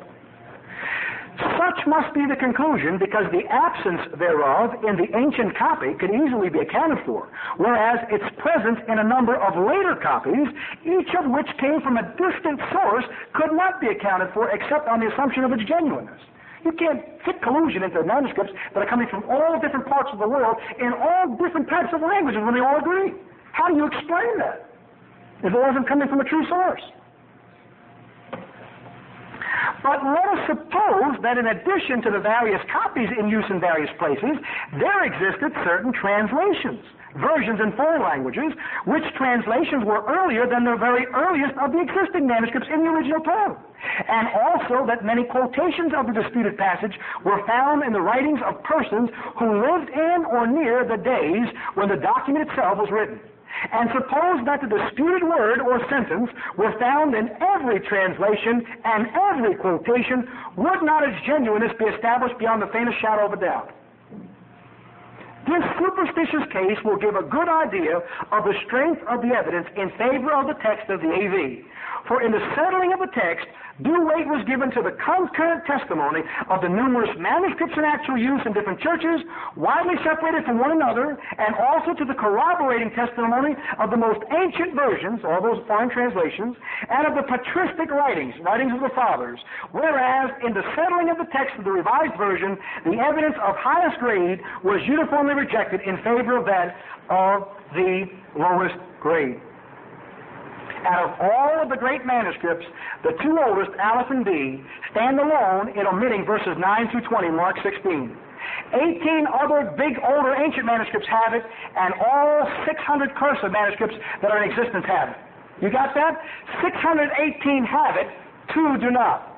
B: Such must be the conclusion because the absence thereof in the ancient copy could easily be accounted for, whereas its presence in a number of later copies, each of which came from a distant source, could not be accounted for except on the assumption of its genuineness. You can't fit collusion into manuscripts that are coming from all different parts of the world in all different types of languages when they all agree. How do you explain that if it wasn't coming from a true source? But let us suppose that in addition to the various copies in use in various places, there existed certain translations, versions in foreign languages, which translations were earlier than the very earliest of the existing manuscripts in the original tongue. And also that many quotations of the disputed passage were found in the writings of persons who lived in or near the days when the document itself was written. And suppose that the disputed word or sentence were found in every translation and every quotation, would not its genuineness be established beyond the faintest shadow of a doubt? This superstitious case will give a good idea of the strength of the evidence in favor of the text of the A V. For in the settling of the text, due weight was given to the concurrent testimony of the numerous manuscripts in actual use in different churches, widely separated from one another, and also to the corroborating testimony of the most ancient versions, all those foreign translations, and of the patristic writings, writings of the fathers, whereas in the settling of the text of the Revised Version, the evidence of highest grade was uniformly rejected in favor of that of the lowest grade. Out of all of the great manuscripts, the two oldest, Aleph and B, stand alone in omitting verses nine through twenty, Mark sixteen. eighteen other big, older, ancient manuscripts have it, and all six hundred cursive manuscripts that are in existence have it. You got that? six hundred eighteen have it, two do not.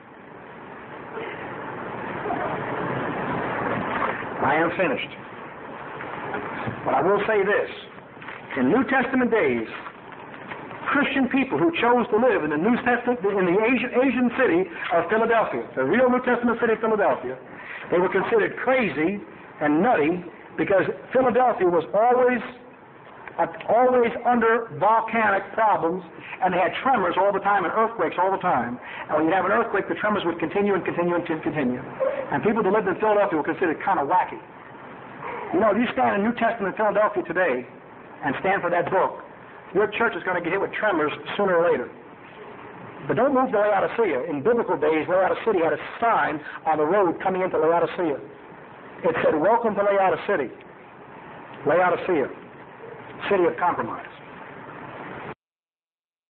B: I am finished. But I will say this. In New Testament days, Christian people who chose to live in the New Testament, in the Asian, Asian city of Philadelphia, the real New Testament city of Philadelphia, they were considered crazy and nutty because Philadelphia was always, uh, always under volcanic problems, and they had tremors all the time and earthquakes all the time. And when you'd have an earthquake, the tremors would continue and continue and continue. And people that lived in Philadelphia were considered kind of wacky. You know, if you stand in New Testament Philadelphia today and stand for that book, your church is going to get hit with tremors sooner or later. But don't move to Laodicea. In biblical days, Laodicea had a sign on the road coming into Laodicea. It said, "Welcome to Laodicea." Laodicea, city of compromise.